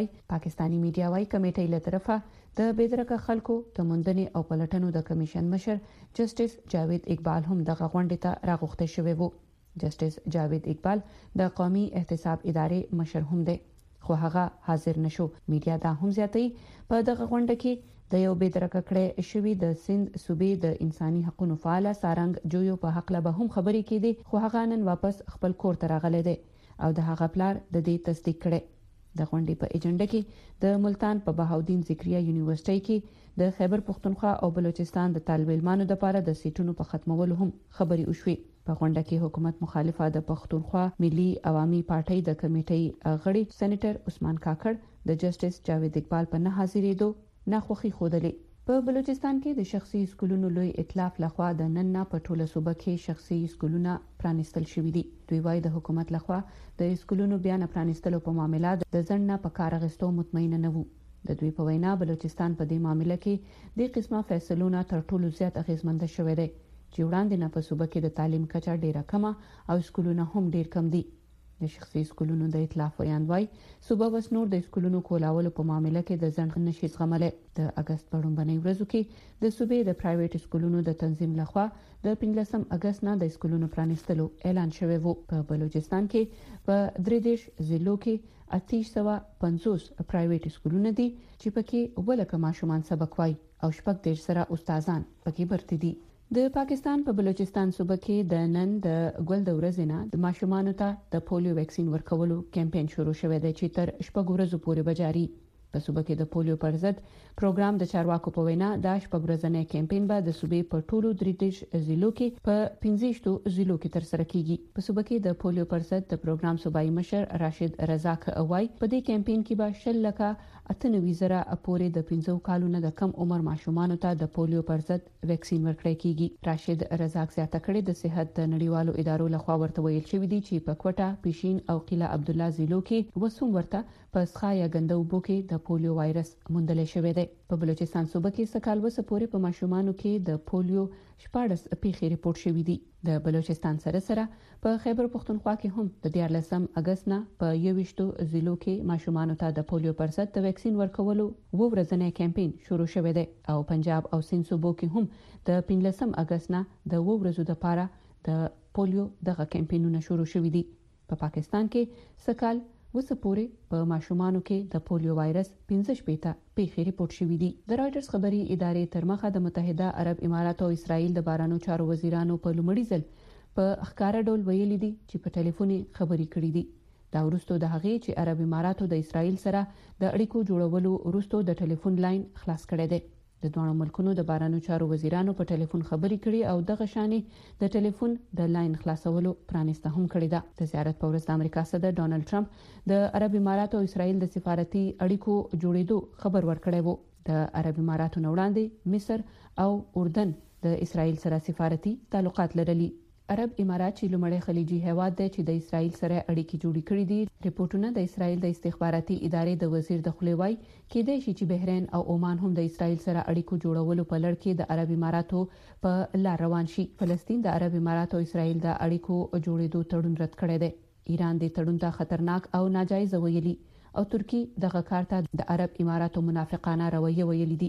میډیا وايي کمیټې له طرفه د بېدرکه خلکو تمندنې او پلټنو د کمیشن مشر جسټس جاوید اقبال هم دغه غونډه ته راغوښته شوی وو. جسټس جاوید اقبال د قومي احتساب ادارې مشر هم دی، خو هغه حاضر نشو. میډیا دا هم زیاتوي په دغه غونډه کې د یو بېدرکه کړی شوی د سند صوبې د انساني حقوقو فعال سارنګ جویو په حق له به هم خبرې کېدي، خو هغه نن واپس خپل کور ته راغلی دی او د هغه پلار د دې تصدیق کړي. د غونډې په ایجنډا کې د ملتان په بهاودین ذکریا یونیورسيټي کې د خیبر پختونخوا او بلوچستان د طالب علمانو لپاره د سیټونو په ختمولو هم خبري وشوي. په غونډه کې حکومت مخالفه د پختونخوا ملي عوامي پارټۍ د کمیټې غړي سېنیټر عثمان کاکړ د جسټس جاوید اقبال په نه حاضرېدو ناخوښي خوده. په بلوچستان کې د شخصي سکولونو لوی ائتلاف لخوا د نن نه په ټوله صوبه کې شخصي سکولونه پرانیستل شوي دي. دوی وايي د حکومت لخوا د سکولونو بیا نه پرانیستلو په معاملې د ځنډ نه په کار اخیستو مطمئن نه وو. د دوی په وینا بلوچستان په دې معاملې کې د قسمه فیصلونه تر ټولو زیات اغیزمند شوی دی چې وړاندې نه په صوبه کې د تعلیم کچه ډیره کمه او سکولونه هم ډیر کم دي. د شخصي سکولونو د ائتلاف ویاندوی صوبه بس نور د سکولونو کولولو په معاملې کې د ځنډ نشي زغملای. د اگست په لومړنۍ ورځو کې د صوبې د پرایویټ سکولونو د تنظیم لخوا د 15 اگست نه د سکولونو پرانیستلو اعلان شوی وو. په بلوچستان کې په 3 ضلعو کې 850 پرایویټ سکولونه دي چې پکې ولکه ماشومان سبق وایي او شپږ دیش سره استادان پکې برتي دي. د پاکستان په بلوچستان صوبه کې د نن د ګل د ورځې نه د ماشومانو ته د پولیو ویکسین ورکولو کمپاین شروع شوی دی چې تر شپږ ورځې پورې به جاري. په صوبه کې د پولیو پر ضد پروګرام د چارواکو په وینا د شپږ ورځې کمپاین به د صوبې په ټولو 3 ضلعو کې په 15 ضلعو کې تر سره کیږي. په صوبه کې د پولیو پر ضد د پروګرام صوبایي مشر راشد رزاق اوای په دې کمپاین کې به 10 لکه 98,000 پورې د 15 کالونو د کم عمر ماشومانو ته د پولیو پر ضد ویکسین ورکړی کیږي. راشد رزاق زیاته کړې د صحت د نړیوالو ادارو لخوا ورته ویل شوی دی چې په کوټه، پیشین او قلعه عبد الله ضلعو کې وسوم ورته په ښه یا ګنده اوبو کې د پولیو وایرس موندل شوی دی. په بلوچستان صوبه کې سکهال وسه پورې په ماشومانو کې د پولیو 14 پیښې ریپورت شوې دي. د بلوچستان سره په خیبر پختونخوا کې هم د 14 اگست نه په 21 ضلعو کې ماشومانو ته د پولیو پر ضد د ویکسین ورکولو ورځنی کمپاین شروع شوی دی او پنجاب او سند صوبو کې هم د 15 اگست نه د ورځو لپاره د پولیو دغه کمپاینونه شروع شوي دي. په پاکستان کې سکهال وسه پورې په ماشومانو کې د پولیو وایرس 15 پیښې ریپورت شوې دي. د رائټرز خبري ادارې تر مخه د متحده عرب امارات او اسرائیل د بارانو چارو وزیرانو په لومړي ځل په ښکارا ډول ویلي دي چې په ټلیفوني خبري کړې دي. دا ورستو د هغې چې عرب امارات او د اسرائیل سره د اړیکو جوړولو ورستو د ټلیفون لاین خلاص کړی دی. د دوه ملکونو د بارانو چارو وزیرانو په ټلیفون خبري کړي او دغه شانې د ټلیفون د لاین خلاصولو پرانیسته هم کړی ده. د زیارت په ورځ د امریکا صدر ډونالد ټرمپ د عرب امارات او اسرائیل د سفارتي اړیکو جوړېدو خبر ورکړی وو. د عرب اماراتو وړاندې مصر او اردن د اسرائیل سره سفارتي تعلقات لرلي. عرب امارات چې لومړی خلیجي هیواد دی چې د اسرائیل سره اړیکې جوړې کړې دي. ریپورتونه د اسرائیل د استخباراتي ادارې د وزیر د خولې وای کېدای شي چې بحرین او عمان هم د اسرائیل سره اړیکو جوړولو په لړ کې د عرب اماراتو په لار روان شي. فلسطین د عرب امارات او اسرائیل د اړیکو جوړېدو تړون رد کړی دی. ایران د تړون ته خطرناک او ناجایز ویلي او ترکی دغه کار ته د عرب اماراتو منافقانه رویه ویلي دي.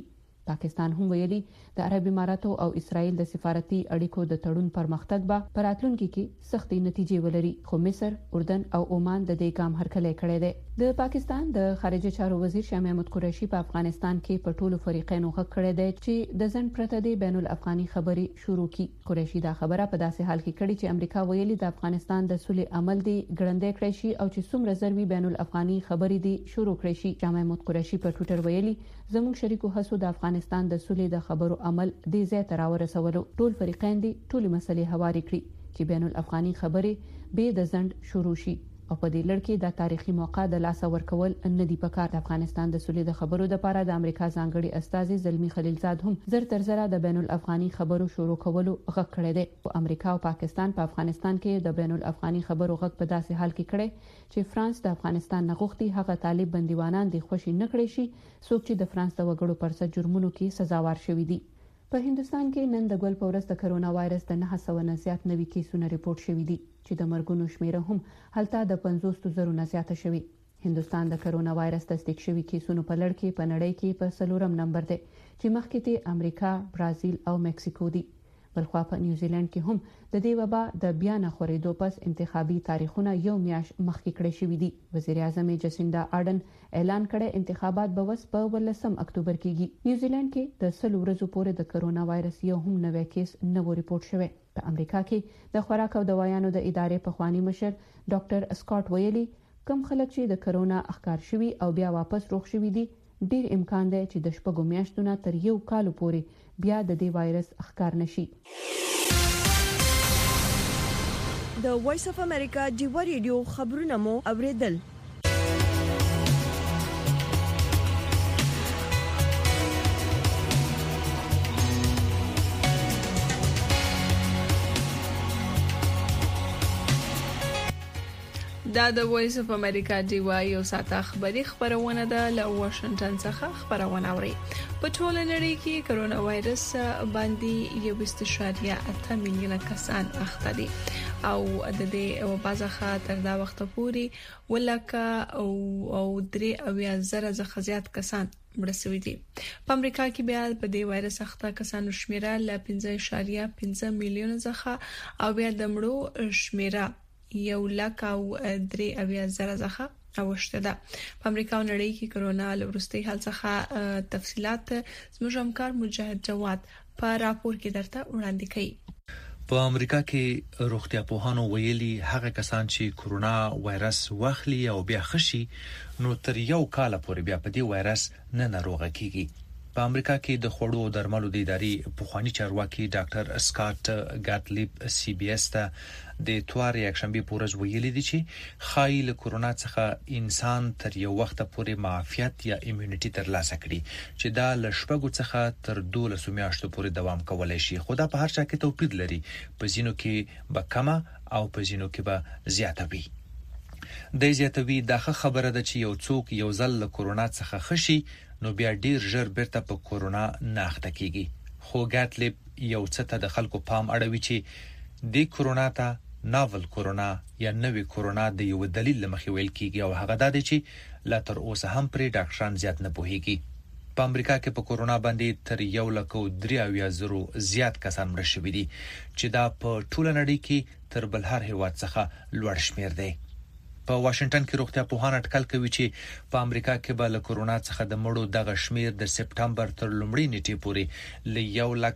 پاکستان هم ویلي د عرب اماراتو او اسرائیل د سفارتي اړیکو د تړون پرمختګ به پر راتلونکي کې سختي نتیجې ولري، خو مصر، اردن او عمان د دې ګام هرکلی کړی دی. د پاکستان د خارجه چارو وزیر شاه محمود قریشي په افغانستان کې په ټولو فریقینو غږ کړی دی چې د ځن پرته د بین الافغاني خبرې شروع کړي. قریشي دا خبره په داسې حال کې کړې چې امریکا ویلي د افغانستان د سولې عمل دی ګړندې کړی شي او چې څومره ضروري بین الافغاني خبرې دی شروع کړی شي. شاه محمود قریشي په ټوئیټر ویلي زموږ شریکو هڅو د افغانستان د سولې د خبرو عمل دې ځای ته راورسولو. ټول فریقین دي ټول مسلې هواري کړي چې بین الافغاني خبرې به د ځند شروع شي او په دې لړ کې د تاریخي موقع د لاس ورکول نه دی پکار. د افغانستان د سولې د خبرو لپاره د امریکا ځانګړي استازي زلمی خلیلزاد هم زر تر زره د بین الافغاني خبرو شروع کولو غږ کړی دی. امریکا او پاکستان په افغانستان کې د بین الافغاني خبرو غږ په داسې حال کې کړی چې فرانس د افغانستان نغښتي هغه طالب بندیوانان د خوشي نه کړی شي څوک چې د فرانس د وګړو پر ضد جرمونو کې سزاوار شوي دي. په هندستان کې نن د ګل په ورځ د کرونا وایرس د 900 نه زیات نوي کیسونه ریپورت شوي دي چې د مرګونو شمیره هم هلته د 50,000 نه زیاته شوي. هندستان د کرونا وایرس تصدیق شوي کیسونو په لړ کې په نړۍ کې په 4م نمبر دی چې مخکې ته امریکا، برازیل او مکسیکو دي. بلخوا په نیوزیلند کې هم د دې وبا د بیا نه خورېدو پس انتخابي تاریخونه یو میاشت مخکې کړی شوي دي. وزیر اعظم جسیندا آرډن اعلان کړی انتخابات به وس په 18 اکتوبر کېږي. نیوزیلند کې د 100 ورځو پورې د کرونا وایرس یو هم نوې کیس نه و ریپورت شوی. په امریکا کې د خوراک او دوايانو د ادارې پخوانی مشر ډاکټر اسکاټ ویلي کم خلک چې د کرونا اخکار شوي او بیا واپس روغ شوي دي ډیر امکان دی چې د شپږو میاشتو نه تر یو کال پورې بیا د دې وایرس اخکار نشي. د وایس اف امریکا ډیو ریډیو خبرونه مو اوریدل. دا د وایس اف امریکا ډیوا یو ساته خبری خبرونه ده له واشنگټن څخه خبرونه اوري. په ټول نړۍ کې کرونا وایرس باندې 1.8 میلیونه کسان اخته دي او د دې وبا څخه تر دا وخت پورې ولکه او 3,000 څخه زیات کسان مړ شوي دي. په امریکا کې بیا په دې وایرس اخته کسانو شمیره ل 5.5 میلیونه څخه او بیا د مړو شمیره 1,03,000 څخه اوشته ده. په امریکا او نړۍ کې کرونا لورستي حل څخه تفصيلات زموږ همکار مجاهد جواد په راپور کې درته وړاندې کړي. په امریکا کې روغتیا پوهانو ویلي هغه کسان چې کرونا وایرس واخلي او بیا خشي نو تر یو کال پورې بیا په دې وایرس نه ناروغه کیږي. په امریکا کې د خوړو او درملو د ادارې پوخانی چارواکي ډاکټر اسکاټ ګاتلیب سی بي اس ته د اتوار یکشنبه پورز ویلي دي چې خایل کرونا څخه انسان تر یو وخت پورې معافیت یا ایمونټي ترلاسه کړي چې دا لشپږو څخه تر 12 میاشتو پورې دوام کولای شي. خو دا په هر چا کې توپیر لري، په ځینو کې به کم او په ځینو کې به زیاته وي. د زیاتوي دغه خبره ده چې یو څوک یو ځل له کرونا څخه خشي نو بیا ډیر ژر بیرته په کرونا نه اخته کیږي. خو ګاتلیب یو څه ته د خلکو پام اړوي چې د کرونا ته ناول کرونا یا نوې کرونا د یو دلیل لمخې ویل کیږي او هغه دا دی چې لا تر اوسه هم پر ډاکټران زیات نه پوهیږي. په امریکا کې په کرونا باندې تر 1,03,000 زیات کسان مړ شوي دي چې دا په ټول نړۍ کې تر بل هر هیواد څخه لوړ شمیر دی. په واشنگټن کې روغتیا پوهان اټکل کوي چې په امریکا کې به له کرونا څخه د مړو دغه شمیر د سپټمبر تر لومړۍ نیټې پورې ل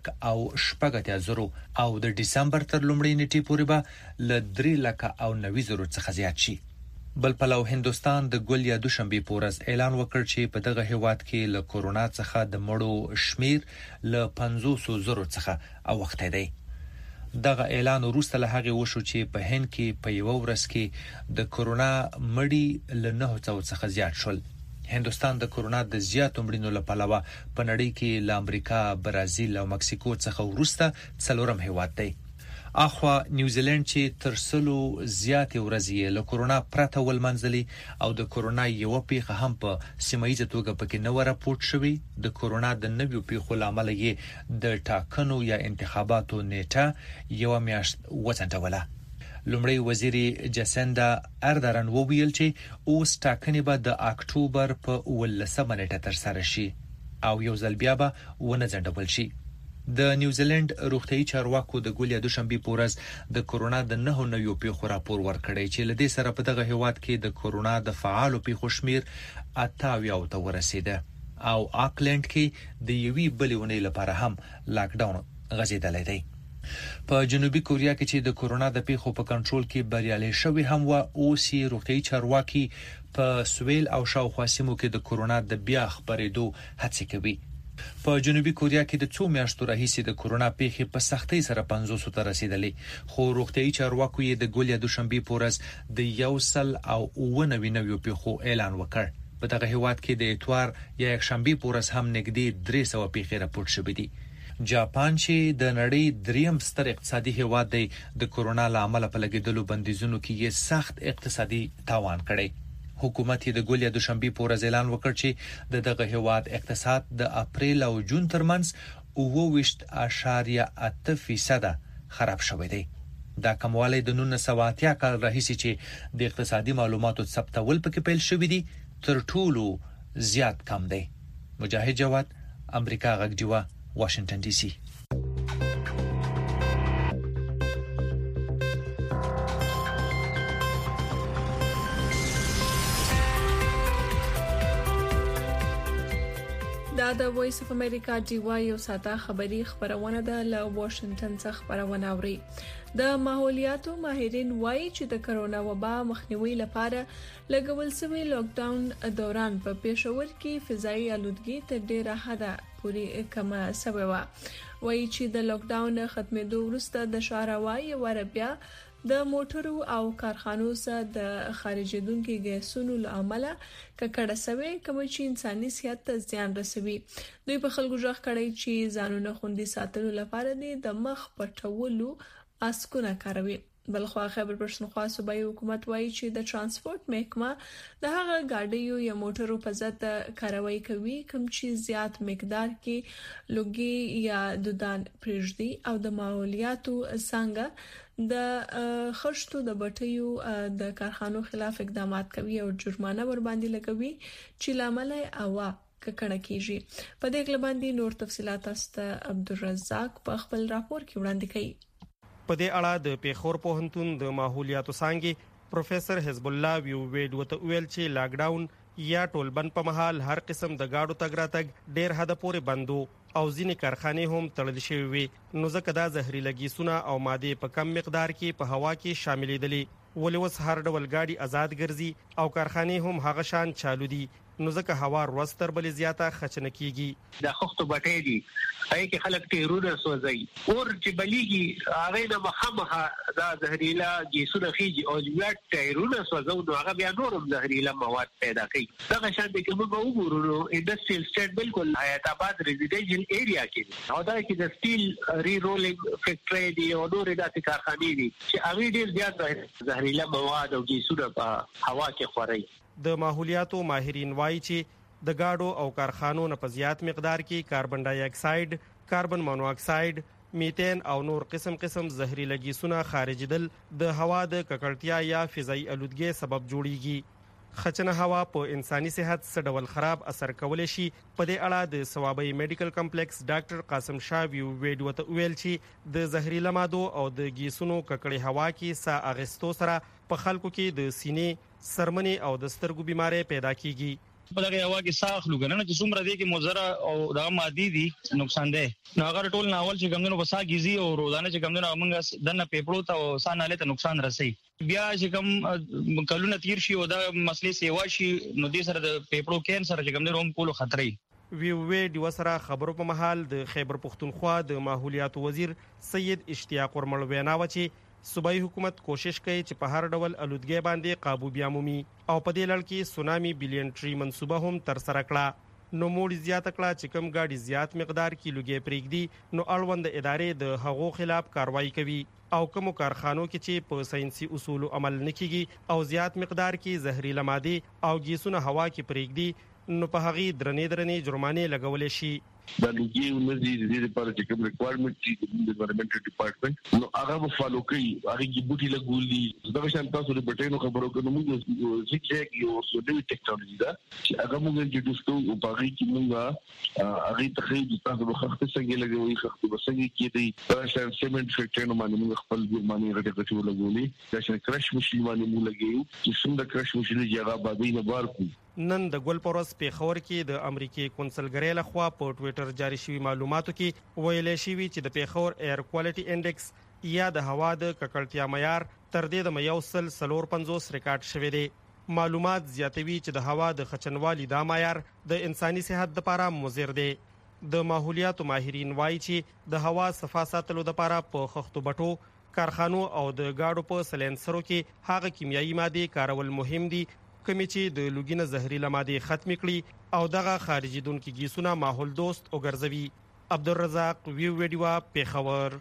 1,80,000 او د دسمبر تر لومړۍ نیټې پورې به ل 3,90,000 څخه زیات شي. بل پلو هندستان د ګل یا دوشنبه پورز اعلان وکړ چې په دغه هیواد کې له کرونا څخه د مړو شمیر ل 500,000 څخه اوخته دی. دغه اعلان وروسته له هغه وشو چې په هند کې په یو ورځ کې د کرونا مړی ل 900 څخه زیات شول. هندستان د کرونا د زیات مړینو لپاره په نړۍ کې له امریکا، برازیل او مکسیکو څخه وروسته څلورم هیواد دی. اخوا نیوزیلند چې تر 100 زیات ورځې له کرونا پرته ولمنځلي او د کرونا یو پیښه هم په سیمایي توګه پکې نو راپورټ شوی. د کرونا د نویو پیښو لامل یې د ټاکنو یا انتخاباتو نیټه یو میاشت وڅنډوله. لومړی وزیر جسیندا آردرن وویل چې اوس ټاکنې به د اکتوبر په 18 نیټه تر سره شي. او یو ځل بیا به ونه ځنډول شي. د نیوزیلند روغتيایي چارواکو د ګولیا دوشنبه پورز د کورونا د 9 نویو پیښو راپور ورکړی چې لدې سره په دغه هیواد کې د کورونا د فعالو پیښو شمیر 88 ته ورسیده او آکلند کې د یوې بلې لپاره هم لاک ډاون غځیدلی دی. په جنوبي کوریا کې چې د کورونا د پیښو په کنټرول کې بریالي شوی هم و اوس روغتيایي چارواکي په سویل او شاوخوا سیمو کې د کورونا د بیا خبرېدو هڅه کوي. په جنوبي کوریا کې د 2 میاشتو راهیسې د کورونا پیښې په سختۍ سره 500 ته رسیدلې، خو روغتيایي چارواکو یې د ګولیا دوشنبه پورز د 199 پیښو اعلان وکړ. په دغه هیواد کې د اتوار یا یکشنبه پورز هم نږدې 300 پیښې راپورټ شوې دي. جاپان چې د نړۍ دریم ستر اقتصادي هیواد دی د کورونا لامل په لګیدلو بندیزونو کې یې سخت اقتصادي تاوان کړی. حکومت د ګولیا دوشنبه پورز اعلان وکړ چې دغه هیواد اقتصاد د اپریل او جون ترمنځ 29.8% خراب شوی دی. دا کموالی د 1980 کال راهیسې چې د اقتصادي معلوماتو ثبتول پکې پیل شوی دی تر ټولو زیات کم دی. مجاهد جواد، امریکا غږ جوا، واشنگټن ډي سي. دا د وایس اف امریکا ډیوا یو ساده خبری خبرونه ده له واشنگټن څخه خبرونه اوري. د ماحولیاتو ماهرین وایي چې د کرونا وبا مخنیوي لپاره لګول شوی لاک ډاون دوران په پېښور کې فضایي آلودګي تر ډیره حده پورې کمه شوې و. وایي چې د لاک ډاون ختمېدو وروسته د شاروای عربیا د موټرو او کارخانو سره د خارجیدونکو ګیسونو لامل ککړه شوی کوم چې انساني صحت ته زیان رسوي. دوی په خلکو ژغ کړی چې ځانونه خوندي ساتلو لپاره د مخ پټولو ماسکونه کاروي. بلخوا خیبر پښتونخوا صوبایي حکومت وایي چې د ترانسپورت محکمه د هغه ګاډیو یا موټرو په ضد کاروایی کوي کوم چې زیات مقدار کې لوګي یا دودان پرېږدي او د ماحولیاتو څنګه د خشتو د بټیو د کارخانو خلاف اقدامات کوي او جرمانه ور باندې لګوي چې لامل هوا ککړه کیږي. په دې کې باندې نور تفصيلات است عبدالرزاق په خپل راپور کې وړاندې کړي. په دې اړه د پیښور پوهنتون د ماحولیاتو څانګې پروفیسور حزب الله ویډ ویل چې لاک ډاون یا ټولبند په محل هر قسم د گاډو تګ راتګ ډیر حد پورې بندو او ځینې کارخانې هم تړل شوې وي، نو ځکه دا زهري لګیسونه او ماده په کم مقدار کې په هوا کې شاملې دي. ولې وس هر ډول گاډي آزاد ګرځي او کارخانې هم هغه شان چالو دي، نو ځکه هوا روستر بل زیاته خچنه کیږي. د خښتو بټې دي هغه کې خلک تیرونه سوځي اور چې بلیږي هغه نه مخامخه دا زهريلا ګیسونه خيږي او بیا تیرونه سوځو نو هغه بیا نورم زهريلا مواد پیدا کوي. دا شان دي کوم وګورو انډستریل سټیټ بالکل حیات آباد ریزیډنشل ایریا کې او دا کې د سټیل ری رولینګ فیکټری دی او نور داسې کارخانې دي چې هغه ډیر زیات زهريلا مواد او ګیسونه په هوا کې خوري. د ماحولیاتو ماهرین وایي چې د گاډو او کارخانو نه په زیات مقدار کې کاربن ډای اکساید، کاربن مونو اکساید، میتین او نور قسم زهري لګیسونه خارجیدل د هوا د ککړتیا یا فضایي آلودګي سبب جوړیږي. خچنه هوا په انساني صحت څه ډول خراب اثر کولای شي، په دې اړه د ثوابي میډیکل کمپلیکس ډاکټر قاسم شاه ویډ ویل چې د زهري لمادو او د ګیسونو ککړې هوا کې سا اغستو سره په خلکو کې د سینې، سرمنې او د سترګو بيمارۍ پیدا کیږي. په دغه هوا کې ساخ لګنه چې څومره دي کې مضر او د مادي دي نقصان ده. نو هغه ټول ناول چې کمونو وسا گیزي او روزانه چې کمونو موږ دنه پیپړو ته او ساناله ته نقصان رسي. بیا چې کم کلونه تیر شي او دا مسلې سیوا شي نو دې سره د پیپړو کینسر چې کمونو هم کولو خطرې. ویډ وسره خبرو په محل د خیبر پښتونخوا د ماحولیاتو وزیر سید اشتیاق ورمل وینا و چې صوبایي حکومت کوشش کوي چې په هر ډول آلودګي باندې قابو بیامومي او په دې لړ کې سونامي بلین ټری منصوبه هم تر سره کړه. نو موږ زیاته کړه چې کم گاډي زیات مقدار کې لوګي پرېږدي نو اړوند ادارې د هغو خلاف کاروایی کوي او کوم کارخانو کې چې په ساينسي اصول عمل نکېږي او زیات مقدار کې زهري لمادي او ګیسونه هوا کې پرېږدي نو په هغه درنې جرمانه لګولې شي. دا لږی ونځي د دې لپاره چې کوم ریکوایرمنټ دي د انوایرنمنټل ډپارټمنټ نو هغه فالو کوي هغه کې بوټي لګولي دا شان تاسو د بټینو خبرو کوو موږ ځکه یو سودوي ټیکنالوژي دا چې هغه موږ انټروډوس کوو او باغی کې موږ هغه تخریب تاسو په خخت څنګه لګوي خخت بسنګ کې دی دا شان سیمنټ فیکټرینو باندې موږ خپل ګورماني غټه لګولي دا شان کرش ماشين باندې موږ لګیو چې څنګه کرش ماشين یې هغه باندې نه بار کو نن د ګل پروس په خبر کې د امریکای کونسلګری لخوا په ټوئیټر جاری شوی معلوماتو کې ویل شوی چې د پیښور ایر کوالټي انډیکس یا د هوا د ککړتیا معیار تر دې د میوسل 450 ریکارډ شوی دی معلومات زیاتوي چې د هوا د خچنوالي دا معیار د انساني صحت لپاره مضر دی د ماحولیاتو ماهرین وایي چې د هوا صفا ساتلو لپاره په خښتو بټو کارخانو او د گاډو په سلنسرو کې هغه کیمیاوي ماده کارول مهم دي کومې چې د لوګینه زهريله ماده ختم کړي او دغه خارجي دونکو گیسونه ماحول دوست او ګرځوي عبدالرزاق ویو ویډیو پیښور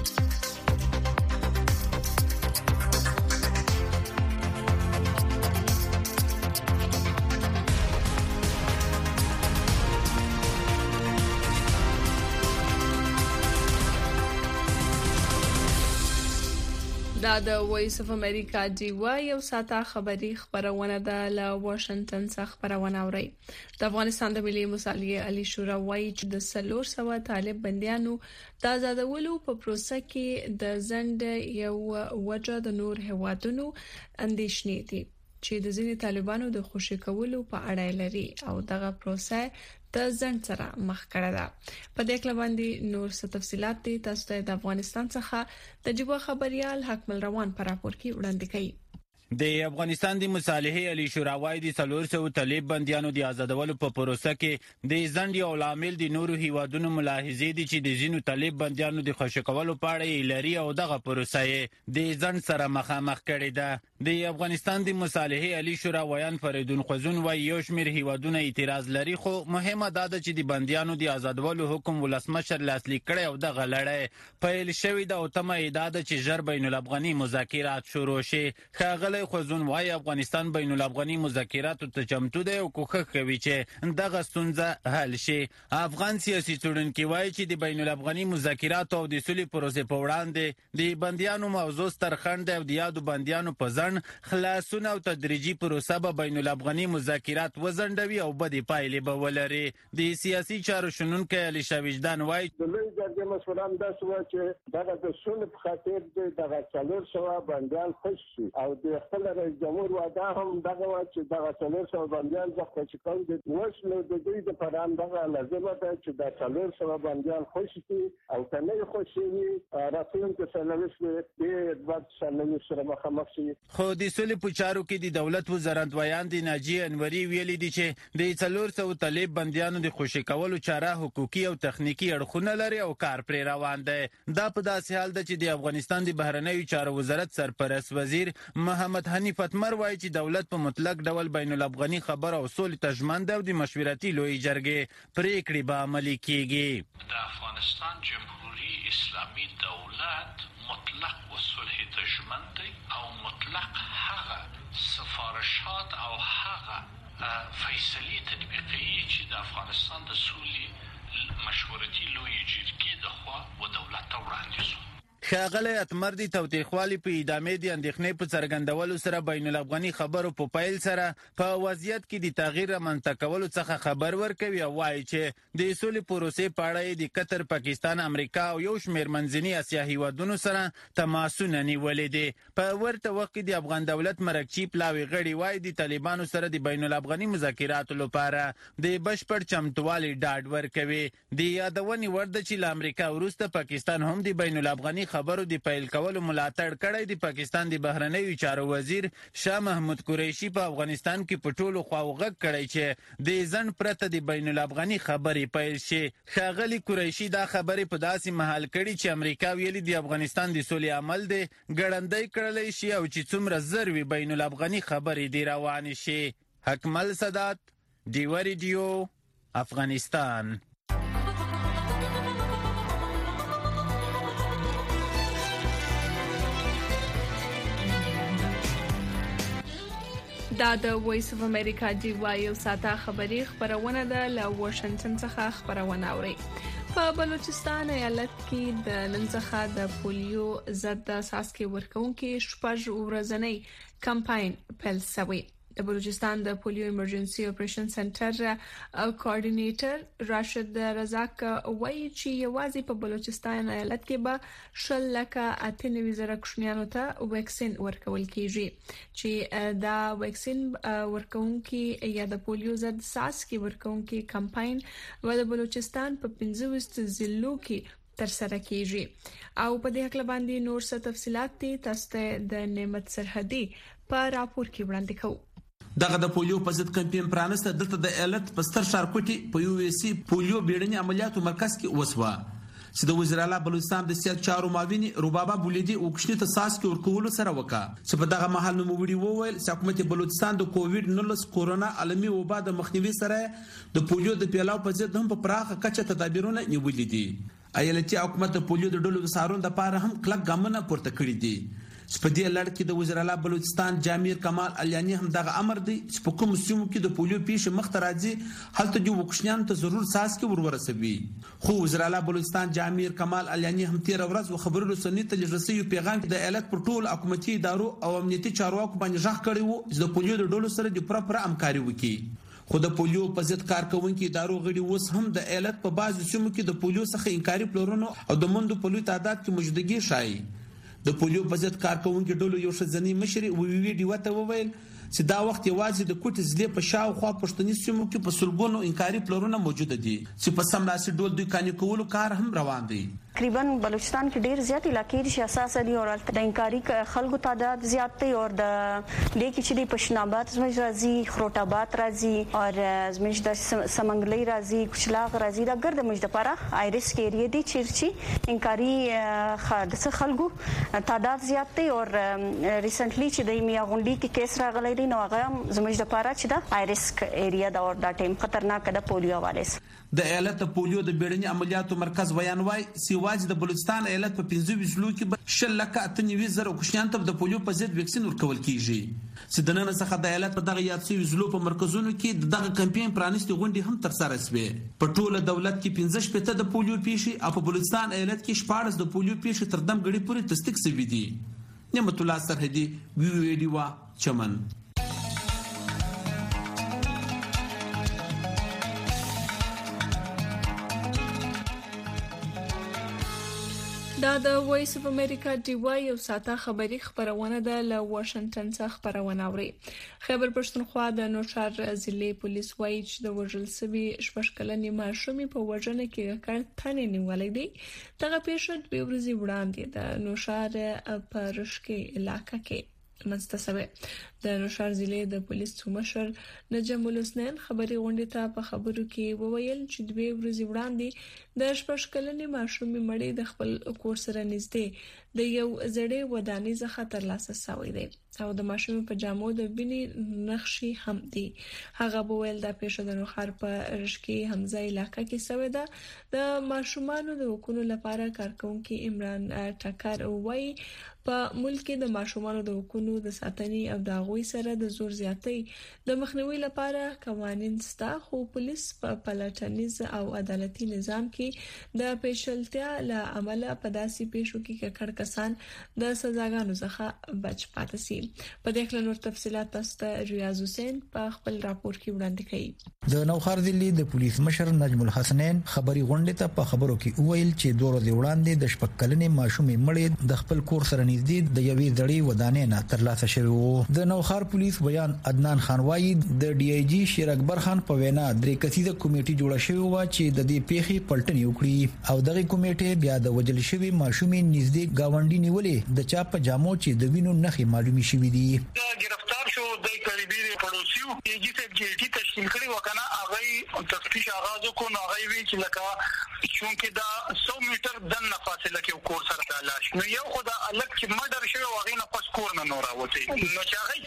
دا د وایس اف امریکا دی وای او ساته خبری خبرونه ده له واشنگټن څخه خبرونه اوري د افغانستان د ملي مصالحې علي شورا وایي چې د 300 طالب بنديانو د آزادولو په پروسه کې د زند یو وجه د نور هوادونو اندیشنې دي چې د ځینې طالبانو د خوشی کولو په اړه لري او دغه پروسه د زند سره مخ کړه ده په دې کله باندې نور څه تفصيلات دي تاسو ته د افغانستان څخه د جبهه خبريال حکمل روان پر راپور کې وړاندې کړي د افغانستان د مصالحې علي شورا وایي د 300 طالب بنديانو د آزادولو په پروسه کې د زند یو عامل د نورو هیوادونو ملاحظې دي چې د زینو طالب بنديانو د خوشی کولو په اړه لري او دغه پروسه د زند سره مخامخ کړي ده د افغانستان د مصالحې علي شورا ویان فریدون خزون وایي یو شمېر هیوادونه اعتراض لري خو مهمه ده چې د بنديانو د آزادولو حکم ولسمشر لاسلیک کړي او دغه لړۍ پیل شوې ده او تمه ده چې ژر بین الافغاني مذاکرات شروع شي خاغله خزون وایي افغانستان بین الافغاني مذاکراتو ته چمتو دی او کوښښ کوي چې دغه ستونزه حل شي افغان سیاسي څېړونکي وایي چې د بین الافغاني مذاکراتو او د سولې پروسې په وړاندې د بنديانو موضوع سترخند او د یادو بنديانو په ځن خلاصون او تدریجي پروسه به بین الافغاني مذاکرات وزندوي او بدې پایلې به ولري د سیاسي چارو شنونکي علي شاوجدان وایي د لوی جرګې مسؤلان دا سوه چې دغه د سولې په خاطر دغه 400 بندیان خوشي شي او د خپل رئیس جمهور وعده هم دغه و چې دغه 400 بندیان ځکه چې کوم د وښلو د دوی د پران دغه لازمه ده چې د 400 بندیان خوشي شي او کنه خوشي وي راتلونکي سرنوشت دې د سرنوشت سره مخامخ شي خو د سولې په چارو کې د دولت وزارت ویان د ناجی انوري ویلي دي چې د 400 طالب بنديانو د خوشی کولو چاره حقوقي او تخنیکی اړخونه لري او کار پر روان دی دا په داسې حال ده چې د افغانستان د بهرنیو چارو وزارت سرپرست وزیر محمد حنیف اتمر وایي چې دولت په مطلق ډول بین الافغاني خبر او سولې تجمند او د مشورتي لوی جرګې پریکړې به عملي کیږي د افغانستان جمهوری اسلامی دولت مطلق و صلح تجمند او مطلق هغه سفارشات او هغه فیصله تطبیقی چې د افغانستان د سولې مشورتي لوی جرګې د خوا و دولت ته وړاندې شو ښاغلی اتمر د توطئه‌خوالي په ادامې د اندېښنې په څرګندولو سره بین الافغاني خبرو په پیل سره په وضعیت کې د تغییر رامنځته کولو څخه خبر ورکوي او وایي چې د سولې پروسې په اړه د قطر، پاکستان، امریکا او یو شمېر منځني اسیا هیوادونو سره تماسونه نیولې دي. په ورته وخت کې د افغان دولت مرکچی پلاوي غړي وایي د طالبانو سره د بین الافغاني مذاکراتو لپاره د بشپړ چمتووالي ډاډ ورکوي. د یادونې وړ ده چې له امریکا وروسته پاکستان هم د بین الافغاني خبرو د پیل کولو ملاتړ کړی. د پاکستان د بهرنیو چارو وزیر شاه محمود قریشي په افغانستان کې په ټولو خواو غږ کړی چې د ځن پرته د بین الافغاني خبرې پیل شي. ښاغلي قریشي دا خبرې په داسې مهال کړي چې امریکا ویلي د افغانستان د سولې عمل دی ګړندی کړلی شي او چې څومره زر وي بین الافغاني خبرې دی روانې شي. حکمل سادات، ډیوه ریډیو، افغانستان. دا د وایس اف امریکا دی وایو ساته خبری خبرونه ده له واشنگټن څخه خبرونه اوري. په بلوچستان ایالت کې د نن څخه د پولیو ضد څاڅکي ورکونکو شپږ ورځنی کمپاین پیل شوی. د بلوچستان د پولیو ایمرجنسي اپریشن سنټر کوارډینیټر راشد رزاق وایي چې یوازې په بلوچستان ایالت کې به 1,98,000 کوچنیانو ته ویکسین ورکول کیږي چې دا ویکسین ورکونکي یا د پولیو ضد څاڅکي ورکونکي کمپاین و د بلوچستان په 15 ضلعو کې تر سره کیږي. او په دې حق باندې نور څه تفصيلات دي تاسو د نعمت سرحدي په راپور کې وړاندې کوو. دغه د پولیو په ضد کمپاین پرانسته دلته د ایالت په ستر ښارکوټي په یو وی سی پولیو بیړني عملیاتو مرکز کې وسوه چې د وزیر اعلی بلوچستان د سیاست چارو معاون ربابا بولیدي او کښنی ته ساس کې ورکول سره وکا چې په دغه محل نو وړي وویل چې حکومت بلوچستان د کووډ 19 کورونا عالمي وبا د مخنیوي سره د پولیو د پیلاو په ضد هم په پراخه کچه تدابیرونه نیولې دي. ایالتي حکومت د پولیو د ډلو وسارون د پاره هم کلک ګامونه پورته کړی دي. په دې لړ کې د وزیر اعلی بلوچستان جامیر کمال الیانی هم دغه امر دی چې په کوم سیمو کې د پولیو پیښه مخ ته راځي هلته د وکښنیانو ته ضرور ساس کې ورورسوي. خو وزیر اعلی بلوچستان جامیر کمال الیانی هم تیر ورځ خبرو رسنۍ ته لږرسي پیغام د ایالت پر ټول حکومتي ادارو او امنیتي چارواکو باندې ځخ کړی وو چې د پولیو د ډلو سره د پوره همکاري وکړي. خو د پولیو په ضد کارکونکو ادارو غړي اوس هم د ایالت په بعضو سیمو کې د پولیو څخه انکاري پلورونو او د مندو په لوی تعداد کې موجودګي شایي. د پولیو په ضد کارکونکو ډلو یو شځنی مشر وی ډی وته وویل چې دا وخت یوازې د کوټ ضلع په شاوخوا پښتني سیمو کې په سلګونو انکاري پلورونه موجود دي چې په سملاسي ډول دوی کاني کولو کار هم روان دی. تقریبا بلوچستان کې ډیر زیات علاقې دي چې اساسا دي او د انکاري خلکو تعداد زیات دی او د لیکي چې د پښناباد زموږ راځي خروټاباد راځي او زموږ د سمنګلې راځي کچلاغ راځي دا ګرد موږ د پاره آیرس کې ایریا دي چې انکاري خلکو تعداد زیات دی او ریسنټلی چې د میا غونډي کې کیس راغلی دی نو هغه زموږ د پاره چې د آیرس ایریا دا او دا ټیم خطرناک ده پولیو حواله. د ایالت پولیو د بیړني عملیاتو مرکز بیانوي سیواز د بلوچستان ایالت په 15 ضلعو کې 1,98,000 کوچنیان ته د پولیو په ضد ویکسین ورکول کیږي. چې د نن څخه د ایالت په دغه یاد شوی ضلعو په مرکزونو کې دغه کمپاین پرانیستي غونډې هم تر سره شوې. په ټوله دولت کې 15 پته د پولیو پیښې او په بلوچستان ایالت کې 14 د پولیو پیښې تر دم غړي پورې تصدیق شوې دي. نعمت الله سرحدي وی ډی وا چمن. دا د وایس اف امریکا دی وای او ساته خبری خبرونه ده له واشنگټن څخه خبرونه اوري. خیبر پښتونخوا د نوشهر ضلع پولیس وایي چې د وژل شوی شپږ کلنې ماشومې په وژنه کې کارتنې نیولې دي. دغه پیښه د ورځې وړاندې د نوشهر په رشکې علاقې کې مستسوي. د نوشهر ضلع د پولیس مشر نجم الحسنین خبري غونډې ته په خبرو کې وویل چې د ورځې وړاندې د شپږ کلنې ماشومې مړې د خپل کور سره نږدې د یو زړې ودانۍ څخه ترلاسه شوې ده او د ماشومې په جامو د وینې نقشې هم دي. هغه وویل د پیښه د نوشهر په رشکې حمزه علاقې کې شوې ده. د ماشومانو د حقوقو لپاره کارکونکو عمران ټکر وایي په ملک کې د ماشومانو د حقوقو د ساتنې او د غوي سره د زور زیاتۍ د مخنیوي لپاره قوانين ستا خو پولیس په پلټنیز او عدالتي نظام کې د پیشلتیا له عمله په داسې پیښو کې ککړ کسان د سزاګانو څخه بچ پاتې سي. په دې اړه نور تفصيلات تاسو ریاض حسین په خپل راپور کې وړاندې کړي. د نوخار ضلع د پولیس مشر نجم الحسنین خبري غونډه ته په خبرو کې ویل چې دوه ورځې وړاندې د شپږ کلنې ماشومې مړې د خپل کور سره نږدې د یوې زړې ودانۍ نه ترلاسه شوې وو. د نوخار پولیس بیان عدنان خان وایي د ډي آی جی شیر اکبر خان په وینا درې کسیزه کمیټه جوړه شوې و چې د دې پیښې پلټنې وکړي او دغه کمیټه بیا د وجل شوی ماشومې نږدې گاونډي نیولې د چا په جامو چې د وینو نښې معلومي شوې دي. گرفتار شو د قریبي پړوسیو ایجی ته جی تشکیل کړي وکنه هغه تفتیش آغاز کو نو هغه وی چې لکه چونکه دا 100 میټر دنه فاصله کې کور سره تلاش نو یو خدای الګ چې مډر شوی واغې نه پس کور نه نور راوځي نو چې هغه چې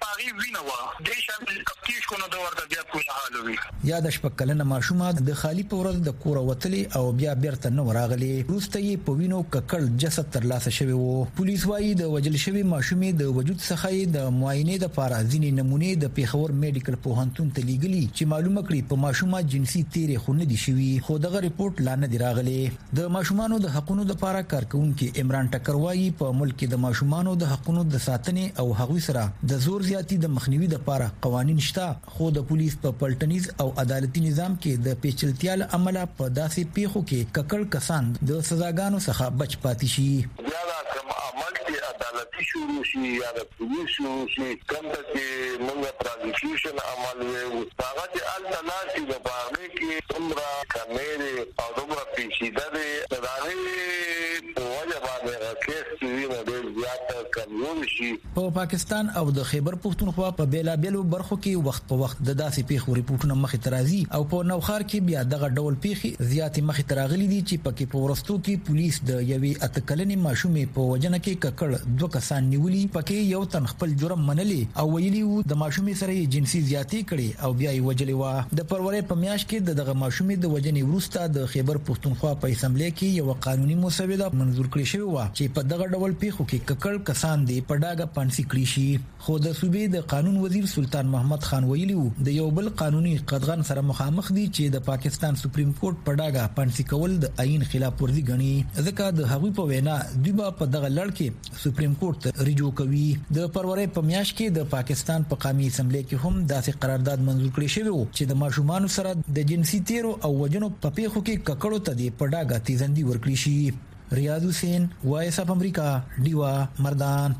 پاغي وینه و د شامل تفتیش کو نو د ورته بیا پوښتنه حل وی یا د شپکلنه ماشومه د خالی پورز د کور وتلې او بیا بیرته نو راغلي روسته یې په وینو ککړ جسد ترلاسه شوی وو پولیس وايي د وجل شوی ماشومې د وجود څخه د معاینې د لپاره ځینې نمونه د پیښور میډیکل پوهنتون ته لیږلي چې معلومه کړي په ماشومه جنسي تیرې خو نه دي شوی خو دغه ریپورت لا نه دی راغلی د ماشومانو د حقوقو لپاره کارکونکو عمران ټکر وايي په ملک کې د ماشومانو د حقوقو د ساتنې او هغوی سره د زور زیاتی د مخنیوي لپاره قوانين شته خو د پولیس په پلټنیز او عدالتي نظام کې د پیچلتیا عمله په داسې پیښو کې ککړ کسان د سزاګانو څخه بچ پاتې شي یا دا کوم عمل چې عدالتي شروع شي یا د پولیس شروع شي کوم چې موږ پروسیکیوشن عمل وي هغه چې التلاشي د باغې کې عمره کمېره او عمره پیچیده ده دا په وجه باندې راکېس وینه د زیاته کمزوري شي په پاکستان او د خیبر پښتونخوا په بیلابېلو برخو کې وخت په وخت د داسې پیښو ریپورتونه مخې ته راځي او په نوخار کې بیا دغه ډول پیښې زیاتې مخې ته راغلي دي چې پکې په ورستو کې پولیس د یوې اتکلنې ماشومې په وجنه کې ککړ دوه کسان نیولي پکې یو تن خپل جرم منلي او ویلي وو د ماشومې سره جنسي زیاتی کړي او بیا یې وجلې و د پرورې په میاشت کې دغه ماشومې د وجنې وروسته د خیبر پښتونخوا په اسمبلی کې یو قانوني مسوده منظور کړی شوی و چې په دغه ډول پیښو کې ککړ کسان دی په ډاګه پانسي کړی شي خو د صوبې د قانون وزیر سلطان محمد خان ویلي وو د یو بل قانوني قدغن سره مخامخ دي چې د پاکستان سپریم کورټ په ډاګه پانسي کول د آئین خلاف ورزي ګڼي ځکه د هغوی په وینا دوی په دغه لړ کې سپریم کورټ رجوع کوي د پرورې په میاشت کې د پاکستان په قومي اسمبلی کې هم داسې قرارداد منظور کړی شوی و چې د ماشومان سره د جنسي تیرو او وجنو په پیښو کې ککړو ته دی په ډاګه تیزندي ورکړي شي ریاض حسین وایس اف امریکا دیوا مردان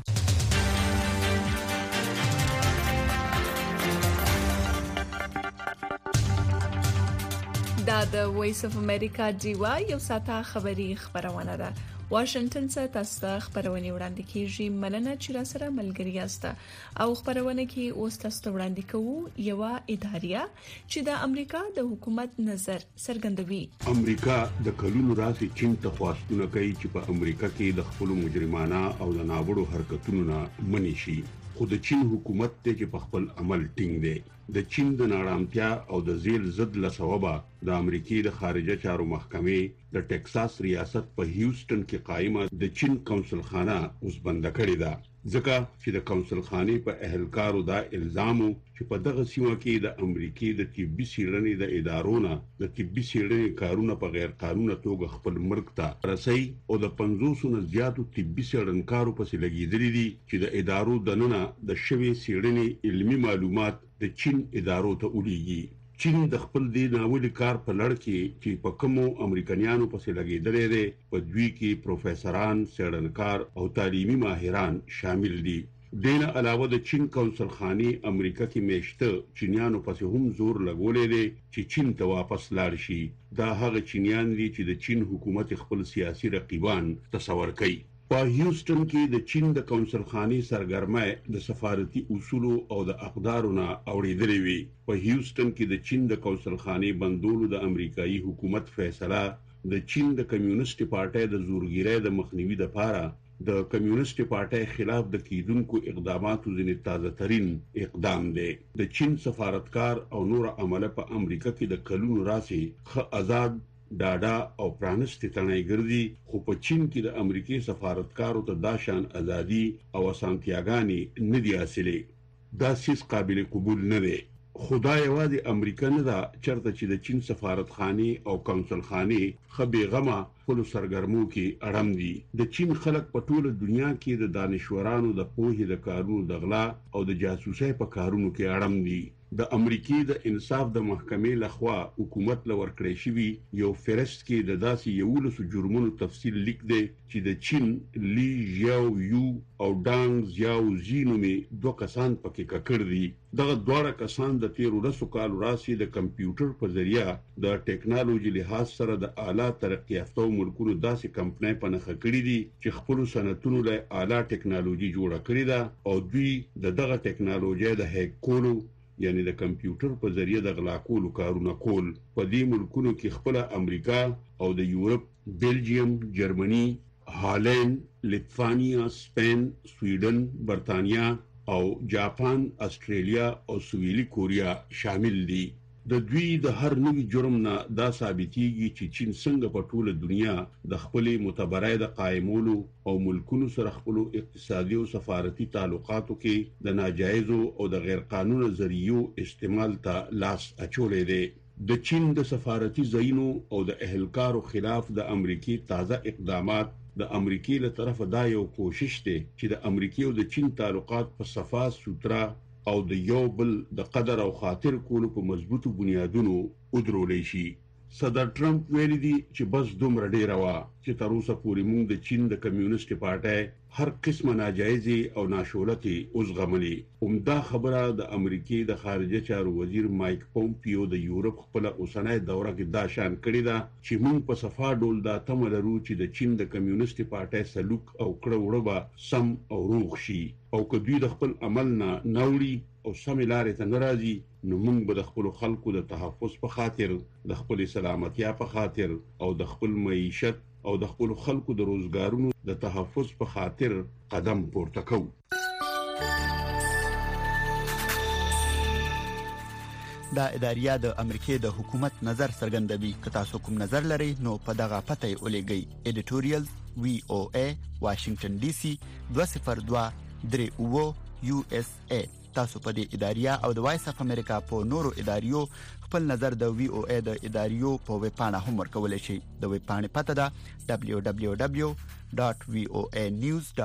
دا د وایس اف امریکا دیوا یو ساته خبری خبرونه ده واشنگټن څخه تاسو ته خبرونه وړاندې کیږي مننه چې را سره ملګری یاست او خبرونه کې اوس تاسو وړاندې کوو یو اداریا چې د امریکا د حکومت نظر څرګندوي امریکا د کلونو راځي چین ته خواستونه کوي چې په امریکا کې د خپل مجرمانه او د ناوړو حرکتونو نه منی شي خو د چین حکومت ته چې په خپل عمل ټینګ دی د چین د نارامتیا او د ذیل ضد لسببه د امریکای د خارجه چارو محکمې د ټکساس ریاست په هیوستن کې قائمه د چین کونسل خانه اوس بند کړې ده ځکه چې د کونسل خانه په اهلکارو دا الزام چې په دغه سیمه کې د امریکای د طبي سیړنې د ادارونو د طبي سیړنې کارونه په غیر قانوني توګه خپل ملک ته رسي او د 500 نه زیاتو طبي سیړنکارو په لګیدلې دي چې د ادارو دننه د شوي سیړنې علمي معلومات د چین ادارو ته ولېږي چین د خپل دی ناوړي کار په لړ کې چې په کومو امریکایانو پسې لګیدلې دي په دوی کې پروفیسوران سیړنکار او تعلیمي ماهران شامل دي دین علاوه د چین کونسل خاني امریکا کې میشته چینیانو پسې هم زور لګولې دي چې چین ته واپس لاړ شي دا هغه چینیان دي چې د چین حکومت خپل سیاسي رقیبان تصور کوي په هیوستن کې د چین د کونسل خاني سرګرمۍ د سفارتي اصول او د اقدارونو اوریدلې وي په هیوستن کې د چین د کونسل خاني بندولو د امریکایي حکومت فیصله د چین د کمیونست پارټۍ د زورګیرۍ د مخنیوي لپاره د کمیونست پارټۍ خلاف د کیدونکو اقداماتو ځینې تازه ترين اقدام دی د چین سفارتکار او نور عمله په امریکا کې د کلونو راسي خ آزاد ډاډا او پرانستي تنای ګرځي خو په چین کې د امریکای سفارتکارو ته داشان ازادي او اسانتیاګانی نه دی حاصلې دا سیس قابل قبول نه دی خدای یوازې امریکا نه دا چرته چې د چین سفارتخانه او کونسل خانه خبي غما خپل سرګرمو کې اړم دي د چین خلک په ټوله دنیا کې د دانشورانو د پوهې د کارونو د غلا او د جاسوسۍ په کارونو کې اړم دي د امریکای د انصاف د محکمې لخوا حکومت لور کړی شوی یو فرست کې د داسې یو لسو جرمونو تفصیل لیک دی چې د چین لی ژاو یو او دانګ زیاو زینومي دوه کسان پکې ککړ دي دغه دوه کسان د 13 کال راسي د کمپیوټر په ذریعہ د ټیکنالوژي لحاظ سره د اعلی ترقی یافته ملکونو داسې کمپنۍ په نخښه کړې دي چې خپل صنعتونو له اعلی ټیکنالوژي جوړه کړې ده او دوی دغه ټیکنالوژي د هیک کولو یعنی د کمپیوټر په ذریعہ د غلا کولو کارونه کول په دې ملکونو کې خپل امریکا او د یورپ بلجیم جرمني هالند لیتوانیا سپین سویډن برتانیا او جاپان، استرالیا او سویلي کوریا شامل دي. د دوی د هر نوي جرم نه دا ثابتېږي چې چین څنګه په ټوله دنیا د خپل متبرع د قائمولو او ملکونو سره خپل اقتصادي او سفارتي تعلقاتو کې د ناجایزو او د غیر قانوني ذریعو استعمال ته لاس اچولې دي. د چین د سفارتي ځایونو او د اهلکارو خلاف د امریکای تازه اقدامات د امریکای له طرفه دا یو کوشش دی چې د امریکای او د چین تعلقات په صفا سوترا او د یو بل د قدر او خاطر کولو په مضبوطو بنیادونو ودرولې شي. صدر ټرمپ ویلي دی چې بس دومره ډیره وا چې تر اوسه پورې موږ د چین د کمیونست پارټۍ هر قسمه ناجایزي او ناشولتي اوسغملي. عمده خبره د امریکای د خارجه چارو وزیر مایک پومپیو د یورپ خپل اوسنۍ دوره کې دا شان کړی دا چې موږ په صفا ډول دا تمه لرو چې د چین د کمیونست پارټۍ سلوک او کړه وړه سم او روغ شي او که دوی د خپل عمل نه نوړي او سم لارې ته ناراضي نو موږ به د خپل خلکو د تحفظ په خاطر، د خپل سلامتیا په خاطر او د خپل معیشت او د خپل خلکو د روزګارونو د تحفظ په خاطر قدم پورته کوو. دا اداریه د امریکای د حکومت نظر څرګندوي. که تاسو کوم نظر لرئ نو په دغه پته ولېږئ. editorial VOA Washington DC 202 3 USA. تاسو په دې اداریه او د وایس اف امریکا په نورو اداریو خپل نظر د VOA د اداریو په ویب پاڼه هم ورکولای شئ. د ویب پاڼې پته ده www.voanews.com